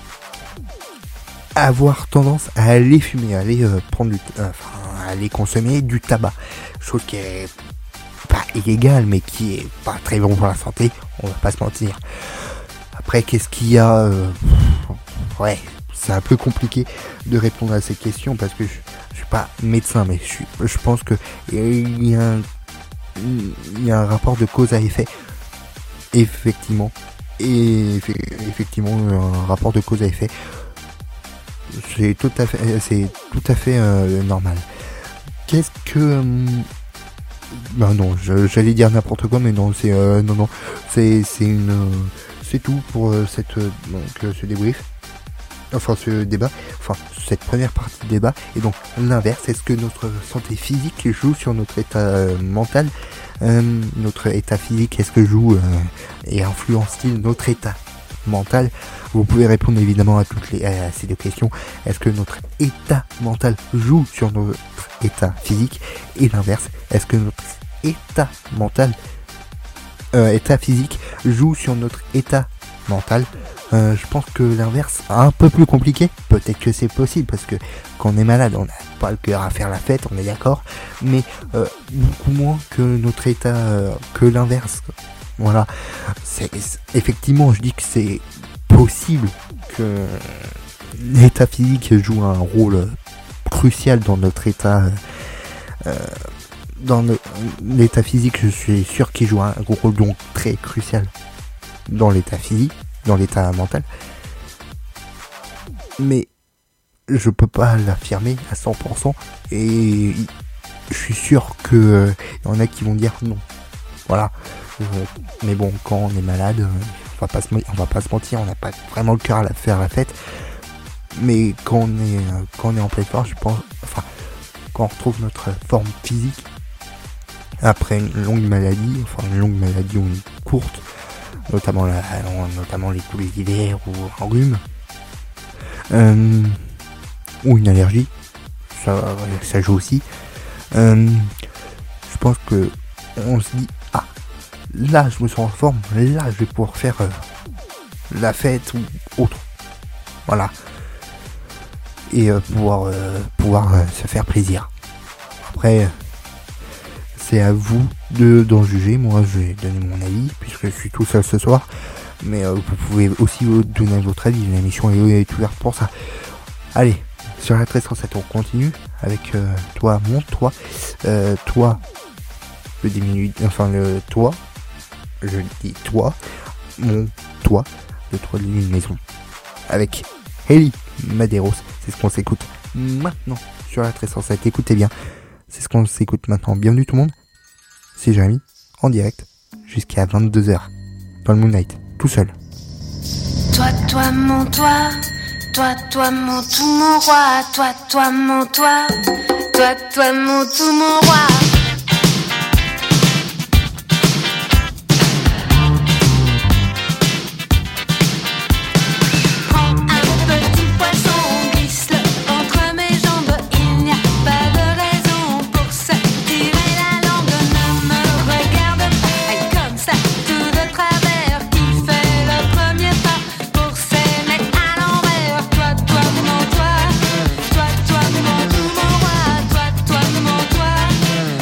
avoir tendance à aller fumer, à aller euh, prendre du, euh, enfin, à aller consommer du tabac, chose qui est pas illégale, mais qui est pas très bon pour la santé. On va pas se mentir. Après, qu'est-ce qu'il y a euh, ouais. C'est un peu compliqué de répondre à cette question parce que je, je suis pas médecin, mais je, suis, je pense que il y a un, il y a un rapport de cause à effet, effectivement, et effectivement un rapport de cause à effet, c'est tout à fait, c'est tout à fait euh, normal. Qu'est-ce que, euh, ben non, je, j'allais dire n'importe quoi, mais non, c'est euh, non non, c'est c'est une, euh, c'est tout pour euh, cette euh, donc euh, ce débrief. Enfin ce débat, enfin cette première partie de débat, et donc l'inverse, est-ce que notre santé physique joue sur notre état euh, mental, euh, notre état physique, est-ce que joue euh, et influence-t-il notre état mental? Vous pouvez répondre évidemment à toutes les à ces deux questions. Est-ce que notre état mental joue sur notre état physique, et l'inverse, est-ce que notre état mental, euh, état physique joue sur notre état mental? Euh, je pense que l'inverse est un peu plus compliqué. Peut-être que c'est possible parce que quand on est malade, on n'a pas le cœur à faire la fête, on est d'accord. Mais euh, beaucoup moins que notre état, euh, que l'inverse. Voilà. C'est, c'est, effectivement, je dis que c'est possible que l'état physique joue un rôle crucial dans notre état. Euh, dans le, l'état physique, je suis sûr qu'il joue un rôle donc très crucial dans l'état physique, dans l'état mental, mais je peux pas l'affirmer à cent pour cent, et je suis sûr que euh, y en a qui vont dire non. Voilà. Euh, mais bon, quand on est malade, euh, on va pas se, on va pas se mentir, on n'a pas vraiment le cœur à la faire la fête. Mais quand on est, euh, quand on est en pleine forme, je pense, enfin, quand on retrouve notre forme physique après une longue maladie, enfin une longue maladie ou une courte, notamment la, notamment les coups d'hiver ou un rhume, euh, ou une allergie, ça, ça joue aussi. Euh, je pense que on se dit, ah, là je me sens en forme, là je vais pouvoir faire euh, la fête ou autre, voilà, et euh, pouvoir euh, pouvoir euh, se faire plaisir. Après, c'est à vous de d'en juger. Moi, je vais donner mon avis puisque je suis tout seul ce soir. Mais euh, vous pouvez aussi donner votre avis. L'émission est ouverte pour ça. Allez, sur la treize cent sept, on continue avec euh, toi, mon toi, euh, toi, le diminue, enfin le toi, je dis toi, mon toi, le toit d'une maison. Avec Ellie Maderos, c'est ce qu'on s'écoute maintenant sur la treize cent sept. Écoutez bien. C'est ce qu'on s'écoute maintenant. Bienvenue tout le monde. C'est Jérémy, en direct, jusqu'à vingt-deux heures, dans le Moon Night, tout seul.
Toi, toi, mon toi, toi, toi, mon tout, mon roi, toi, toi, mon toi, toi, toi, mon tout, mon roi.
Toi,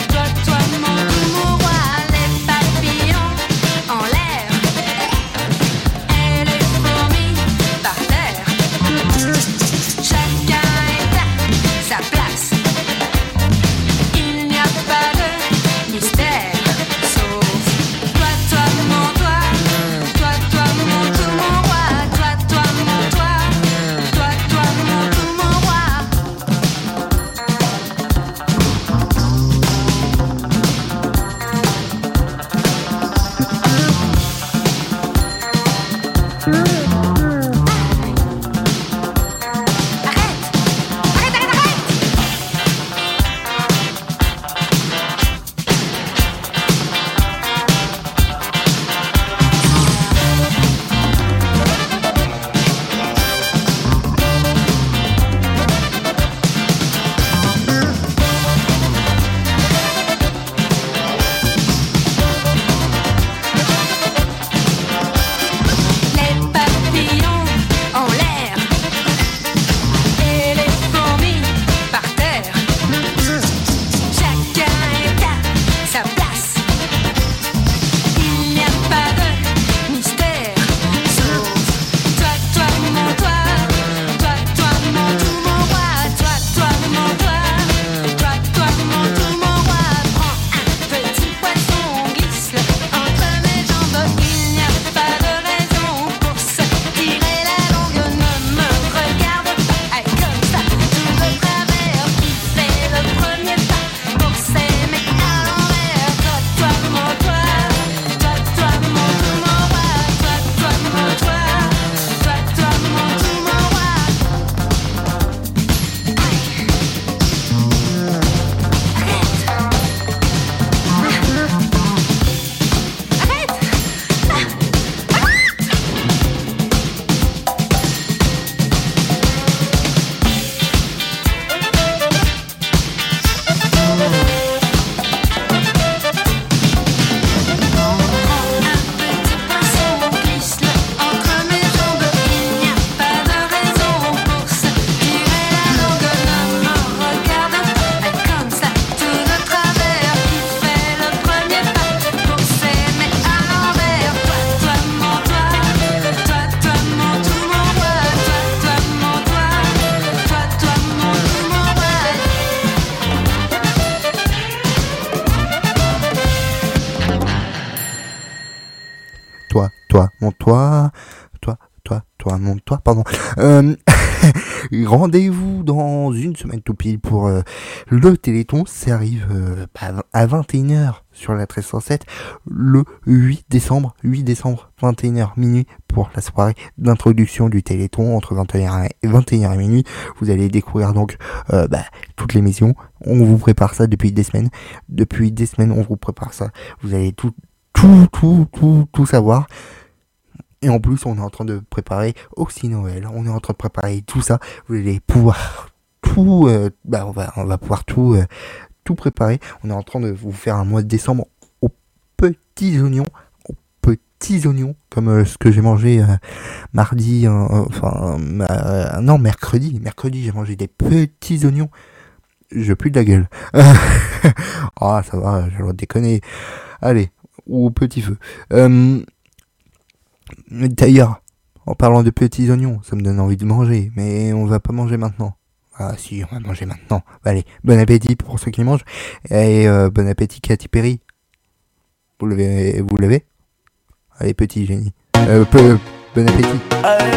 toi, toi, mon toi, toi, toi, toi, mon toi, pardon. Euh, rendez-vous dans une semaine tout pile pour euh, le Téléthon. Ça arrive euh, à vingt et une heures sur la treize cent sept le huit décembre, huit décembre, vingt et une heures minuit pour la soirée d'introduction du Téléthon entre vingt et une heures et vingt et une heures et minuit. Vous allez découvrir donc euh, bah, toute l'émission. On vous prépare ça depuis des semaines. Depuis des semaines, on vous prépare ça. Vous allez tout, tout, tout, tout, tout savoir. Et en plus, on est en train de préparer aussi Noël. On est en train de préparer tout ça. Vous allez pouvoir tout, euh, bah on va, on va pouvoir tout, euh, tout préparer. On est en train de vous faire un mois de décembre aux petits oignons, aux petits oignons, comme euh, ce que j'ai mangé euh, mardi, euh, enfin euh, non mercredi, mercredi j'ai mangé des petits oignons. Je pue de la gueule. Ah ça va, j'ai le droit de déconner. Allez, au petit feu. Euh, D'ailleurs, en parlant de petits oignons, ça me donne envie de manger, mais on va pas manger maintenant. Ah si, on va manger maintenant. Bah, allez, bon appétit pour ceux qui mangent, et euh, bon appétit Katy Perry. Vous l'avez, vous l'avez ? Allez, petit génie. Euh, peu, bon appétit.
Hey.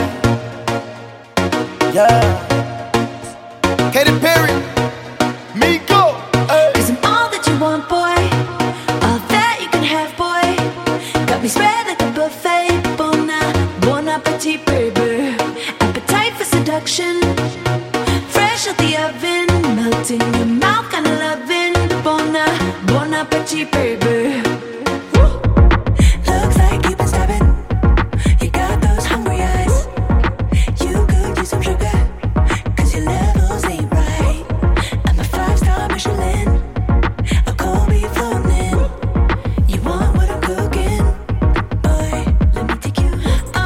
Yeah. Katy Perry, Miko. Hey.
Cause I'm all that you want, boy. All that you can have, boy. Got me spread like a buffet. Appetite, baby. Appetite for seduction. Fresh out the oven, melting your mouth, kinda loving. Bon, bon appetit, baby. Woo. Looks like you've been stabbing. You got those hungry eyes. You could use some sugar, cause your levels ain't right. I'm a five-star Michelin. A cold beef floating in. You want what I'm cooking? Boy, let me take you.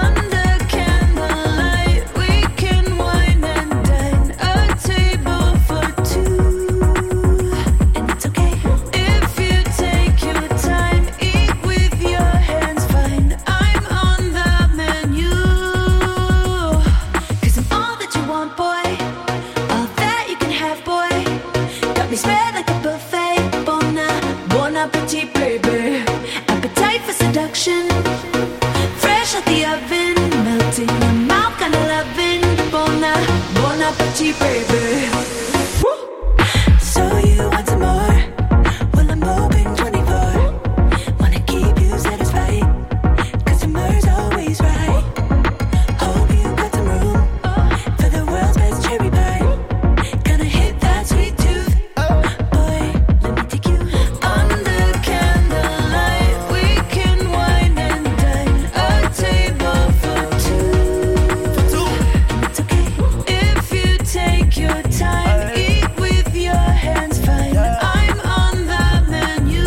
Fresh out the oven, melting your mouth, kinda loving. Bon, bon appetit, baby. Woo. So you want some more? Well, I'm open twenty-four. Wanna keep you satisfied, cause summer's always right. Hope you got some room for the world's best cherry pie. Gonna hit that sweet tooth. Boy, let me take you under candlelight. We can wine and dine, a table for two. And it's okay if you take your time, eat with your hands, fine. I'm on the menu.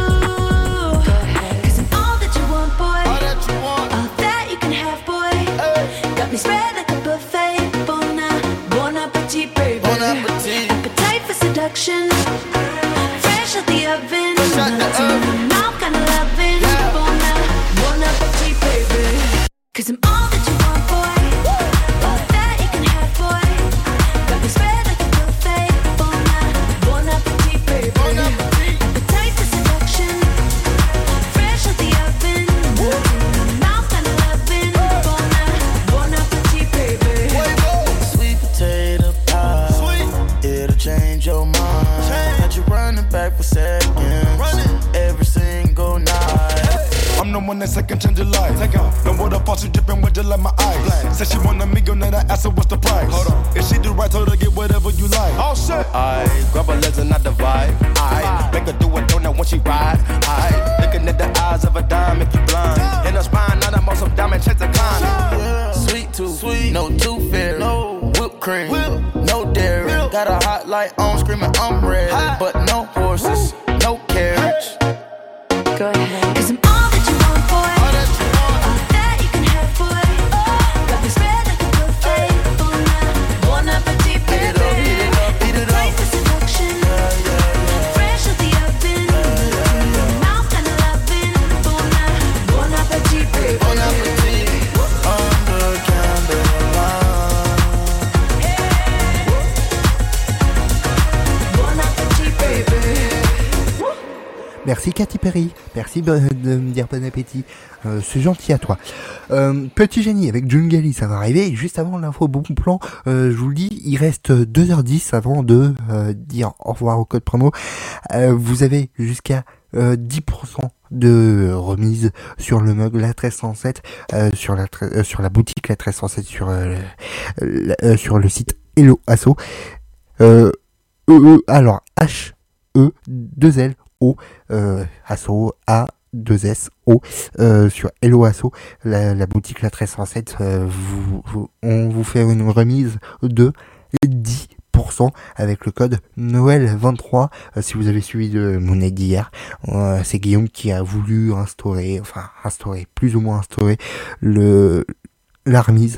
Cause I'm all that you want, boy. All that you can have, boy. Got me spread like a buffet. Bon, bon appetit, baby. Appetite for seduction. Fresh out the oven, melting your mouth, kinda loving. Bon, bon appetit, baby. Cause I'm all that you want, boy. All that you can have, boy. Got me spread like a buffet. Bon, bon appetit, baby. Appetite for seduction. Fresh out the oven, melting your mouth, kinda loving. Bon, bon appetit, baby.
Sweet potato pie. Sweet. It'll change your mind. Had you running back for seconds. Every single night.
I'm the one that second change your life. Take off. No water faucet dripping with just like my eyes. Said she want a meal, and I asked her what's the price. Hold on. If she do right, told her get whatever you like. Oh shit.
I grab her legs and not the vibe. I make her do a donut when she ride. I looking at the eyes of a dime, make you blind. In her spine, now I'm on some diamond checks and climb. Sweet tooth, sweet, no tooth fairy, no whipped cream, Whip. No dairy. Whip. Got a hot light on, screaming I'm ready, hot. But no horses, Woo. No carriage.
Go ahead. Cause I'm all that you want, boy. All that you want. All that you can have, boy. Got me spread like a buffet. Bon, bon appetit, baby. Appetite for seduction. Fresh out the oven, melting your mouth, kinda loving. Bon, bon appetit, baby.
Bon appetit. Under candlelight.
Bon appetit, baby.
Merci merci Katy Perry. Merci de me dire bon appétit. Euh, c'est gentil à toi. Euh, Petit Génie avec Jungali, ça va arriver. Et juste avant l'info bon plan, euh, je vous le dis, il reste deux heures dix avant de euh, dire au revoir au code promo. Euh, vous avez jusqu'à euh, dix pour cent de remise sur le mug La treize cent sept, euh, sur la euh, sur la boutique La treize cent sept, sur euh, le, euh, sur le site Hello Asso. Euh, e, e, alors H E deux L O euh, Asso A deux S O euh, sur Hello Asso, la, la boutique La treize cent sept. Euh, vous, vous, on vous fait une remise de dix pour cent avec le code Noël vingt-trois. Euh, si vous avez suivi de mon aide d'hier, euh, c'est Guillaume qui a voulu instaurer, enfin instaurer, plus ou moins instaurer le la remise.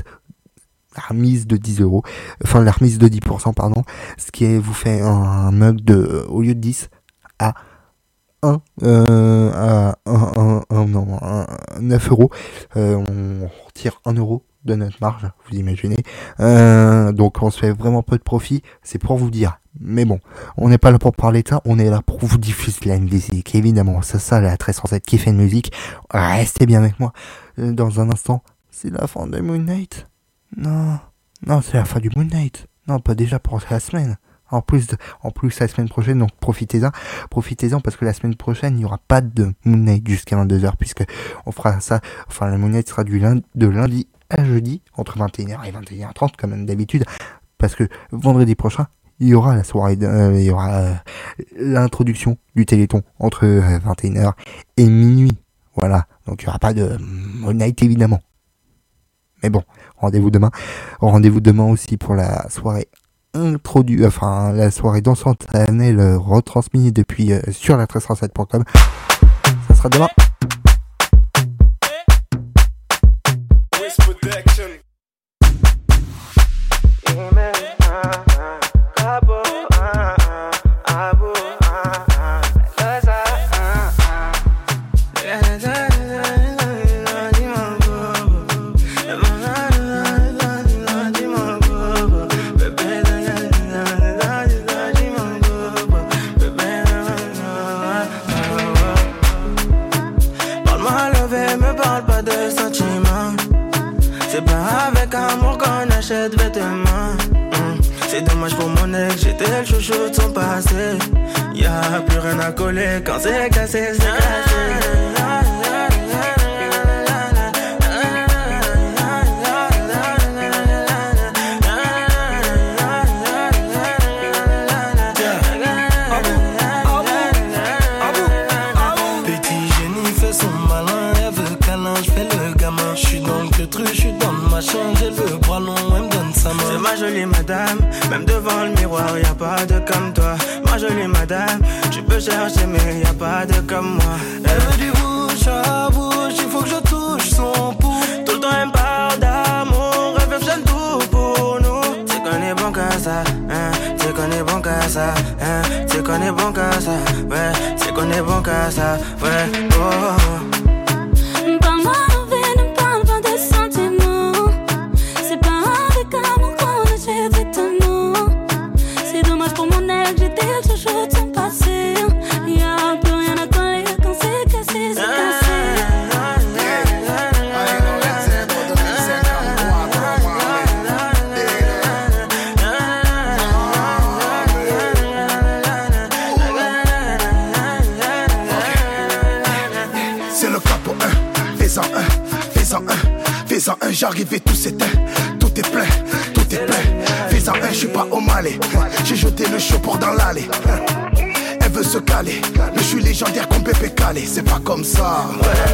La remise de dix euros, enfin la remise de dix pour cent, pardon, ce qui est, vous fait un, un mug de, au lieu de dix, à un, euh, à un, un, un, non, un, neuf euros, euh, on retire un euro de notre marge, vous imaginez, euh, donc on se fait vraiment peu de profit, c'est pour vous dire, mais bon, on n'est pas là pour parler de ça, on est là pour vous diffuser la musique, évidemment, c'est ça la treize cent sept qui fait de musique, restez bien avec moi, dans un instant, c'est la fin de Moon Knight. Non, non, c'est la fin du Moon Knight. Non, pas déjà pour la semaine. En plus, de, en plus la semaine prochaine, donc profitez-en, profitez-en parce que la semaine prochaine, il n'y aura pas de Moon Knight jusqu'à vingt-deux heures puisque on fera ça. Enfin, le Moon Knight sera du lundi, de lundi à jeudi entre vingt et une heures et vingt et une heures trente comme d'habitude, parce que vendredi prochain, il y aura la soirée, euh, il y aura euh, l'introduction du Téléthon entre euh, vingt et une heures et minuit. Voilà, donc il n'y aura pas de Moon Knight évidemment. Mais bon, rendez-vous demain. Rendez-vous demain aussi pour la soirée introduite, enfin la soirée dansante annuelle retransmise depuis euh, sur la treize cent sept point com. Ça sera demain.
Vêtements, mmh. C'est dommage pour mon ex, j'étais le chouchou de son passé. Y'a plus rien à coller quand c'est cassé, c'est cassé. Petit génie fait son malin, elle veut câlin, j'fais le gamin. J'suis dans le truc, j'suis dans le machin, j'ai le bras long. C'est ma jolie madame, même devant le miroir, y'a pas de comme toi. Ma jolie madame, tu peux chercher mais y'a pas de comme moi. Elle veut du bouche à bouche, il faut que je touche son pouls. Tout le temps elle me parle d'amour, elle veut que tout pour nous. C'est qu'on est bon qu'à ça, hein, c'est qu'on est bon qu'à ça, hein, c'est qu'on est bon qu'à ça, ouais, c'est qu'on est bon qu'à ça, ouais, oh.
Parle-moi envers, ne parle pas de sentiments. C'est pas avec amour qu'on achète vêtements. C'est dommage pour mon ex, j'étais le chouchou de son passé. Y'a plus rien à coller quand c'est cassé, c'est cassé.
C'est le cap pour un, fais-en un, fais-en un, fais-en un, j'arrive et tout s'éteint, tout est plein, tout est plein. Fais-en un, je suis pas au Malais, j'ai jeté le chaud pour dans l'allée. Elle veut se caler, mais je suis légendaire comme Pépé Calé, c'est pas comme ça.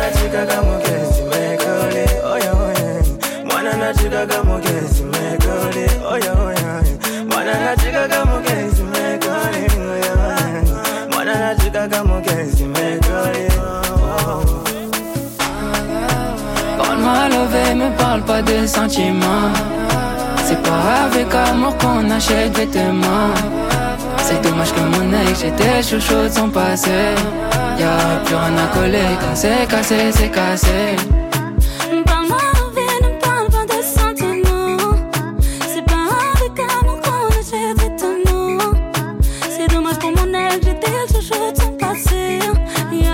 Parle-moi levé, me parle pas de sentiments. C'est pas avec amour qu'on achète vêtements. C'est dommage que mon ex, j'étais chouchou de son passé. Y'a plus rien à coller, quand c'est cassé, c'est cassé.
Parle-moi envers, ne parle pas de sentiments. C'est pas avec amour qu'on achète vêtements. C'est dommage pour mon ex, j'étais le chouchou de son passé.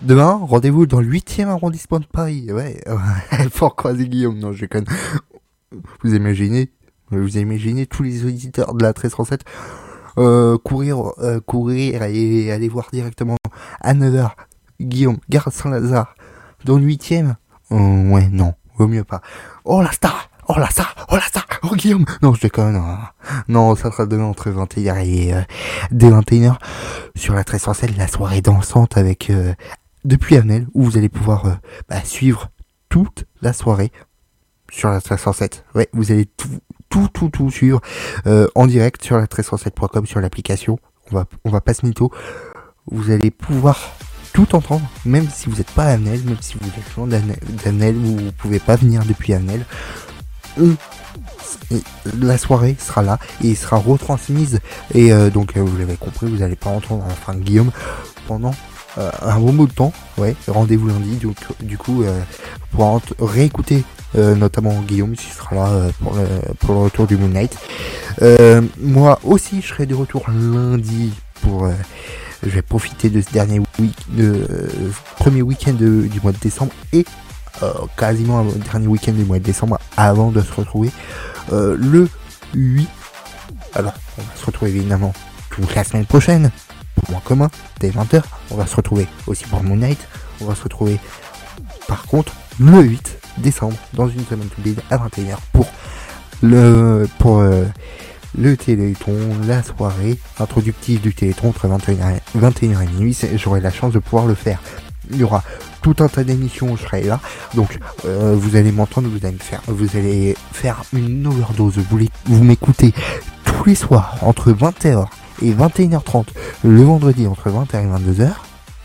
Demain, rendez-vous dans le huitième arrondissement de Paris. Ouais, pour croiser Guillaume. Non, je déconne. Vous imaginez, vous imaginez tous les auditeurs de la treize cent sept euh, courir, euh, courir et aller voir directement à neuf heures Guillaume, gare Saint-Lazare, dans le huitième. Euh, ouais, non, vaut mieux pas. Oh la star, oh la star, oh la star, oh Guillaume. Non, je déconne. Non, non, ça sera demain entre vingt et une heures et euh, dès vingt et une heures sur la treize cent sept, la soirée dansante avec euh, depuis Amnel, où vous allez pouvoir euh, bah, suivre toute la soirée sur la treize cent sept. Ouais, vous allez tout, tout, tout, tout suivre euh, en direct sur la treize cent sept point com, sur l'application. On va, on va pas se mytho. Vous allez pouvoir tout entendre, même si vous n'êtes pas à Amnel, même si vous êtes loin d'Amnel, ou vous pouvez pas venir depuis Amnel. On, la soirée sera là et sera retransmise. Et euh, donc, euh, vous l'avez compris, vous n'allez pas entendre enfin Guillaume pendant euh, un bon bout de temps. Ouais, rendez-vous lundi. Donc, du coup, euh, pour ent- réécouter Euh, notamment Guillaume qui sera là euh, pour, le, pour le retour du Moon Knight. Euh, moi aussi je serai de retour lundi pour euh, je vais profiter de ce dernier week de euh, premier week-end de, du mois de décembre et euh, quasiment le dernier week-end du mois de décembre avant de se retrouver euh, le huit. Alors on va se retrouver évidemment toute la semaine prochaine pour Point Commun dès vingt heures. On va se retrouver aussi pour Moon Knight. On va se retrouver par contre le huit décembre dans une semaine tout à vingt et une heures pour le pour euh, le Téléthon, la soirée introductive du Téléthon entre vingt et une heures, vingt et une heures et minuit. J'aurai la chance de pouvoir le faire. Il y aura tout un tas d'émissions, je serai là. Donc euh, vous allez m'entendre, vous allez me faire, vous allez faire une overdose. Vous, les, vous m'écoutez tous les soirs entre vingt heures et vingt et une heures trente, le vendredi entre vingt heures et vingt-deux heures.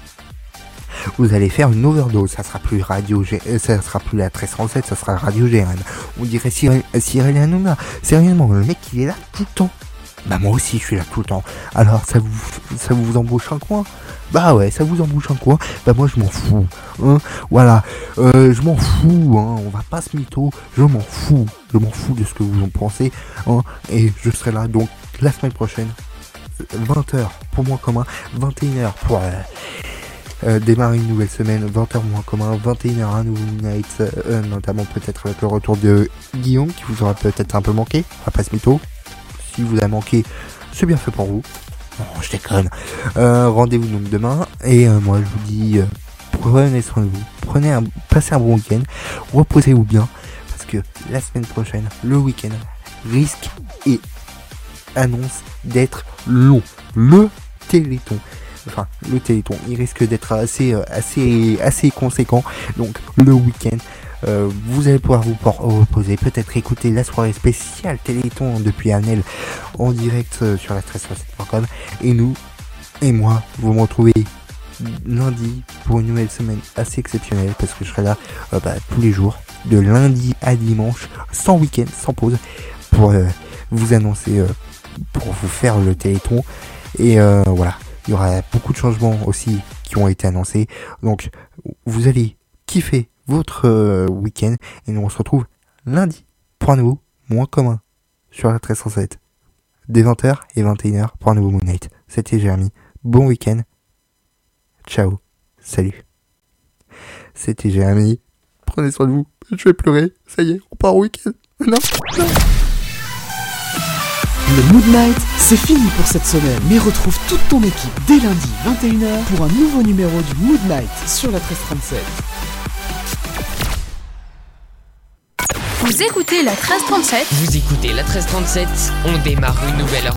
Vous allez faire une overdose, ça sera plus radio, G... ça sera plus la treize cent sept, ça sera Radio G R N. On dirait Cyril, Cyril Hanouna. Sérieusement, le mec il est là tout le temps. Bah moi aussi je suis là tout le temps. Alors ça vous, ça vous embauche un coin? Bah ouais, ça vous embauche un coin. Bah moi je m'en fous. Hein, voilà, euh, je m'en fous. Hein, on va pas se mytho. Je m'en fous. Je m'en fous de ce que vous en pensez. Hein, et je serai là donc la semaine prochaine, vingt heures pour Point Commun, vingt et une heures pour Euh, Euh, démarrer une nouvelle semaine, vingt heures moins commun, vingt et une heures un nouveau night, euh, notamment peut-être avec le retour de Guillaume qui vous aura peut-être un peu manqué, on va pas se mytho. Si vous a manqué, c'est bien fait pour vous. Non, je déconne. Euh, rendez-vous donc demain et euh, moi je vous dis euh, prenez soin de vous, prenez un, passez un bon week-end, reposez-vous bien parce que la semaine prochaine, le week-end risque et annonce d'être long. Le Téléthon. Enfin, le Téléthon, il risque d'être assez, assez, assez conséquent. Donc, le week-end, euh, vous allez pouvoir vous reposer, peut-être écouter la soirée spéciale Téléthon depuis Amnel en direct euh, sur la treize cent sept point com. Et nous, et moi, vous me retrouvez lundi pour une nouvelle semaine assez exceptionnelle parce que je serai là euh, bah, tous les jours, de lundi à dimanche, sans week-end, sans pause, pour euh, vous annoncer, euh, pour vous faire le Téléthon. Et euh, voilà. Il y aura beaucoup de changements aussi qui ont été annoncés. Donc, vous allez kiffer votre euh, week-end. Et nous, on se retrouve lundi pour un nouveau Moins Commun sur la treize cent sept. Dès vingt heures et vingt et une heures pour un nouveau Moon Knight. C'était Jérémy. Bon week-end. Ciao. Salut. C'était Jérémy. Prenez soin de vous. Je vais pleurer. Ça y est, on part au week-end. Non, non.
Le Mood Knight, c'est fini pour cette semaine, mais retrouve toute ton équipe dès lundi vingt et une heures pour un nouveau numéro du Mood Knight sur la treize trente-sept.
Vous écoutez la treize trente-sept.
Vous écoutez la treize trente-sept, on démarre une nouvelle heure.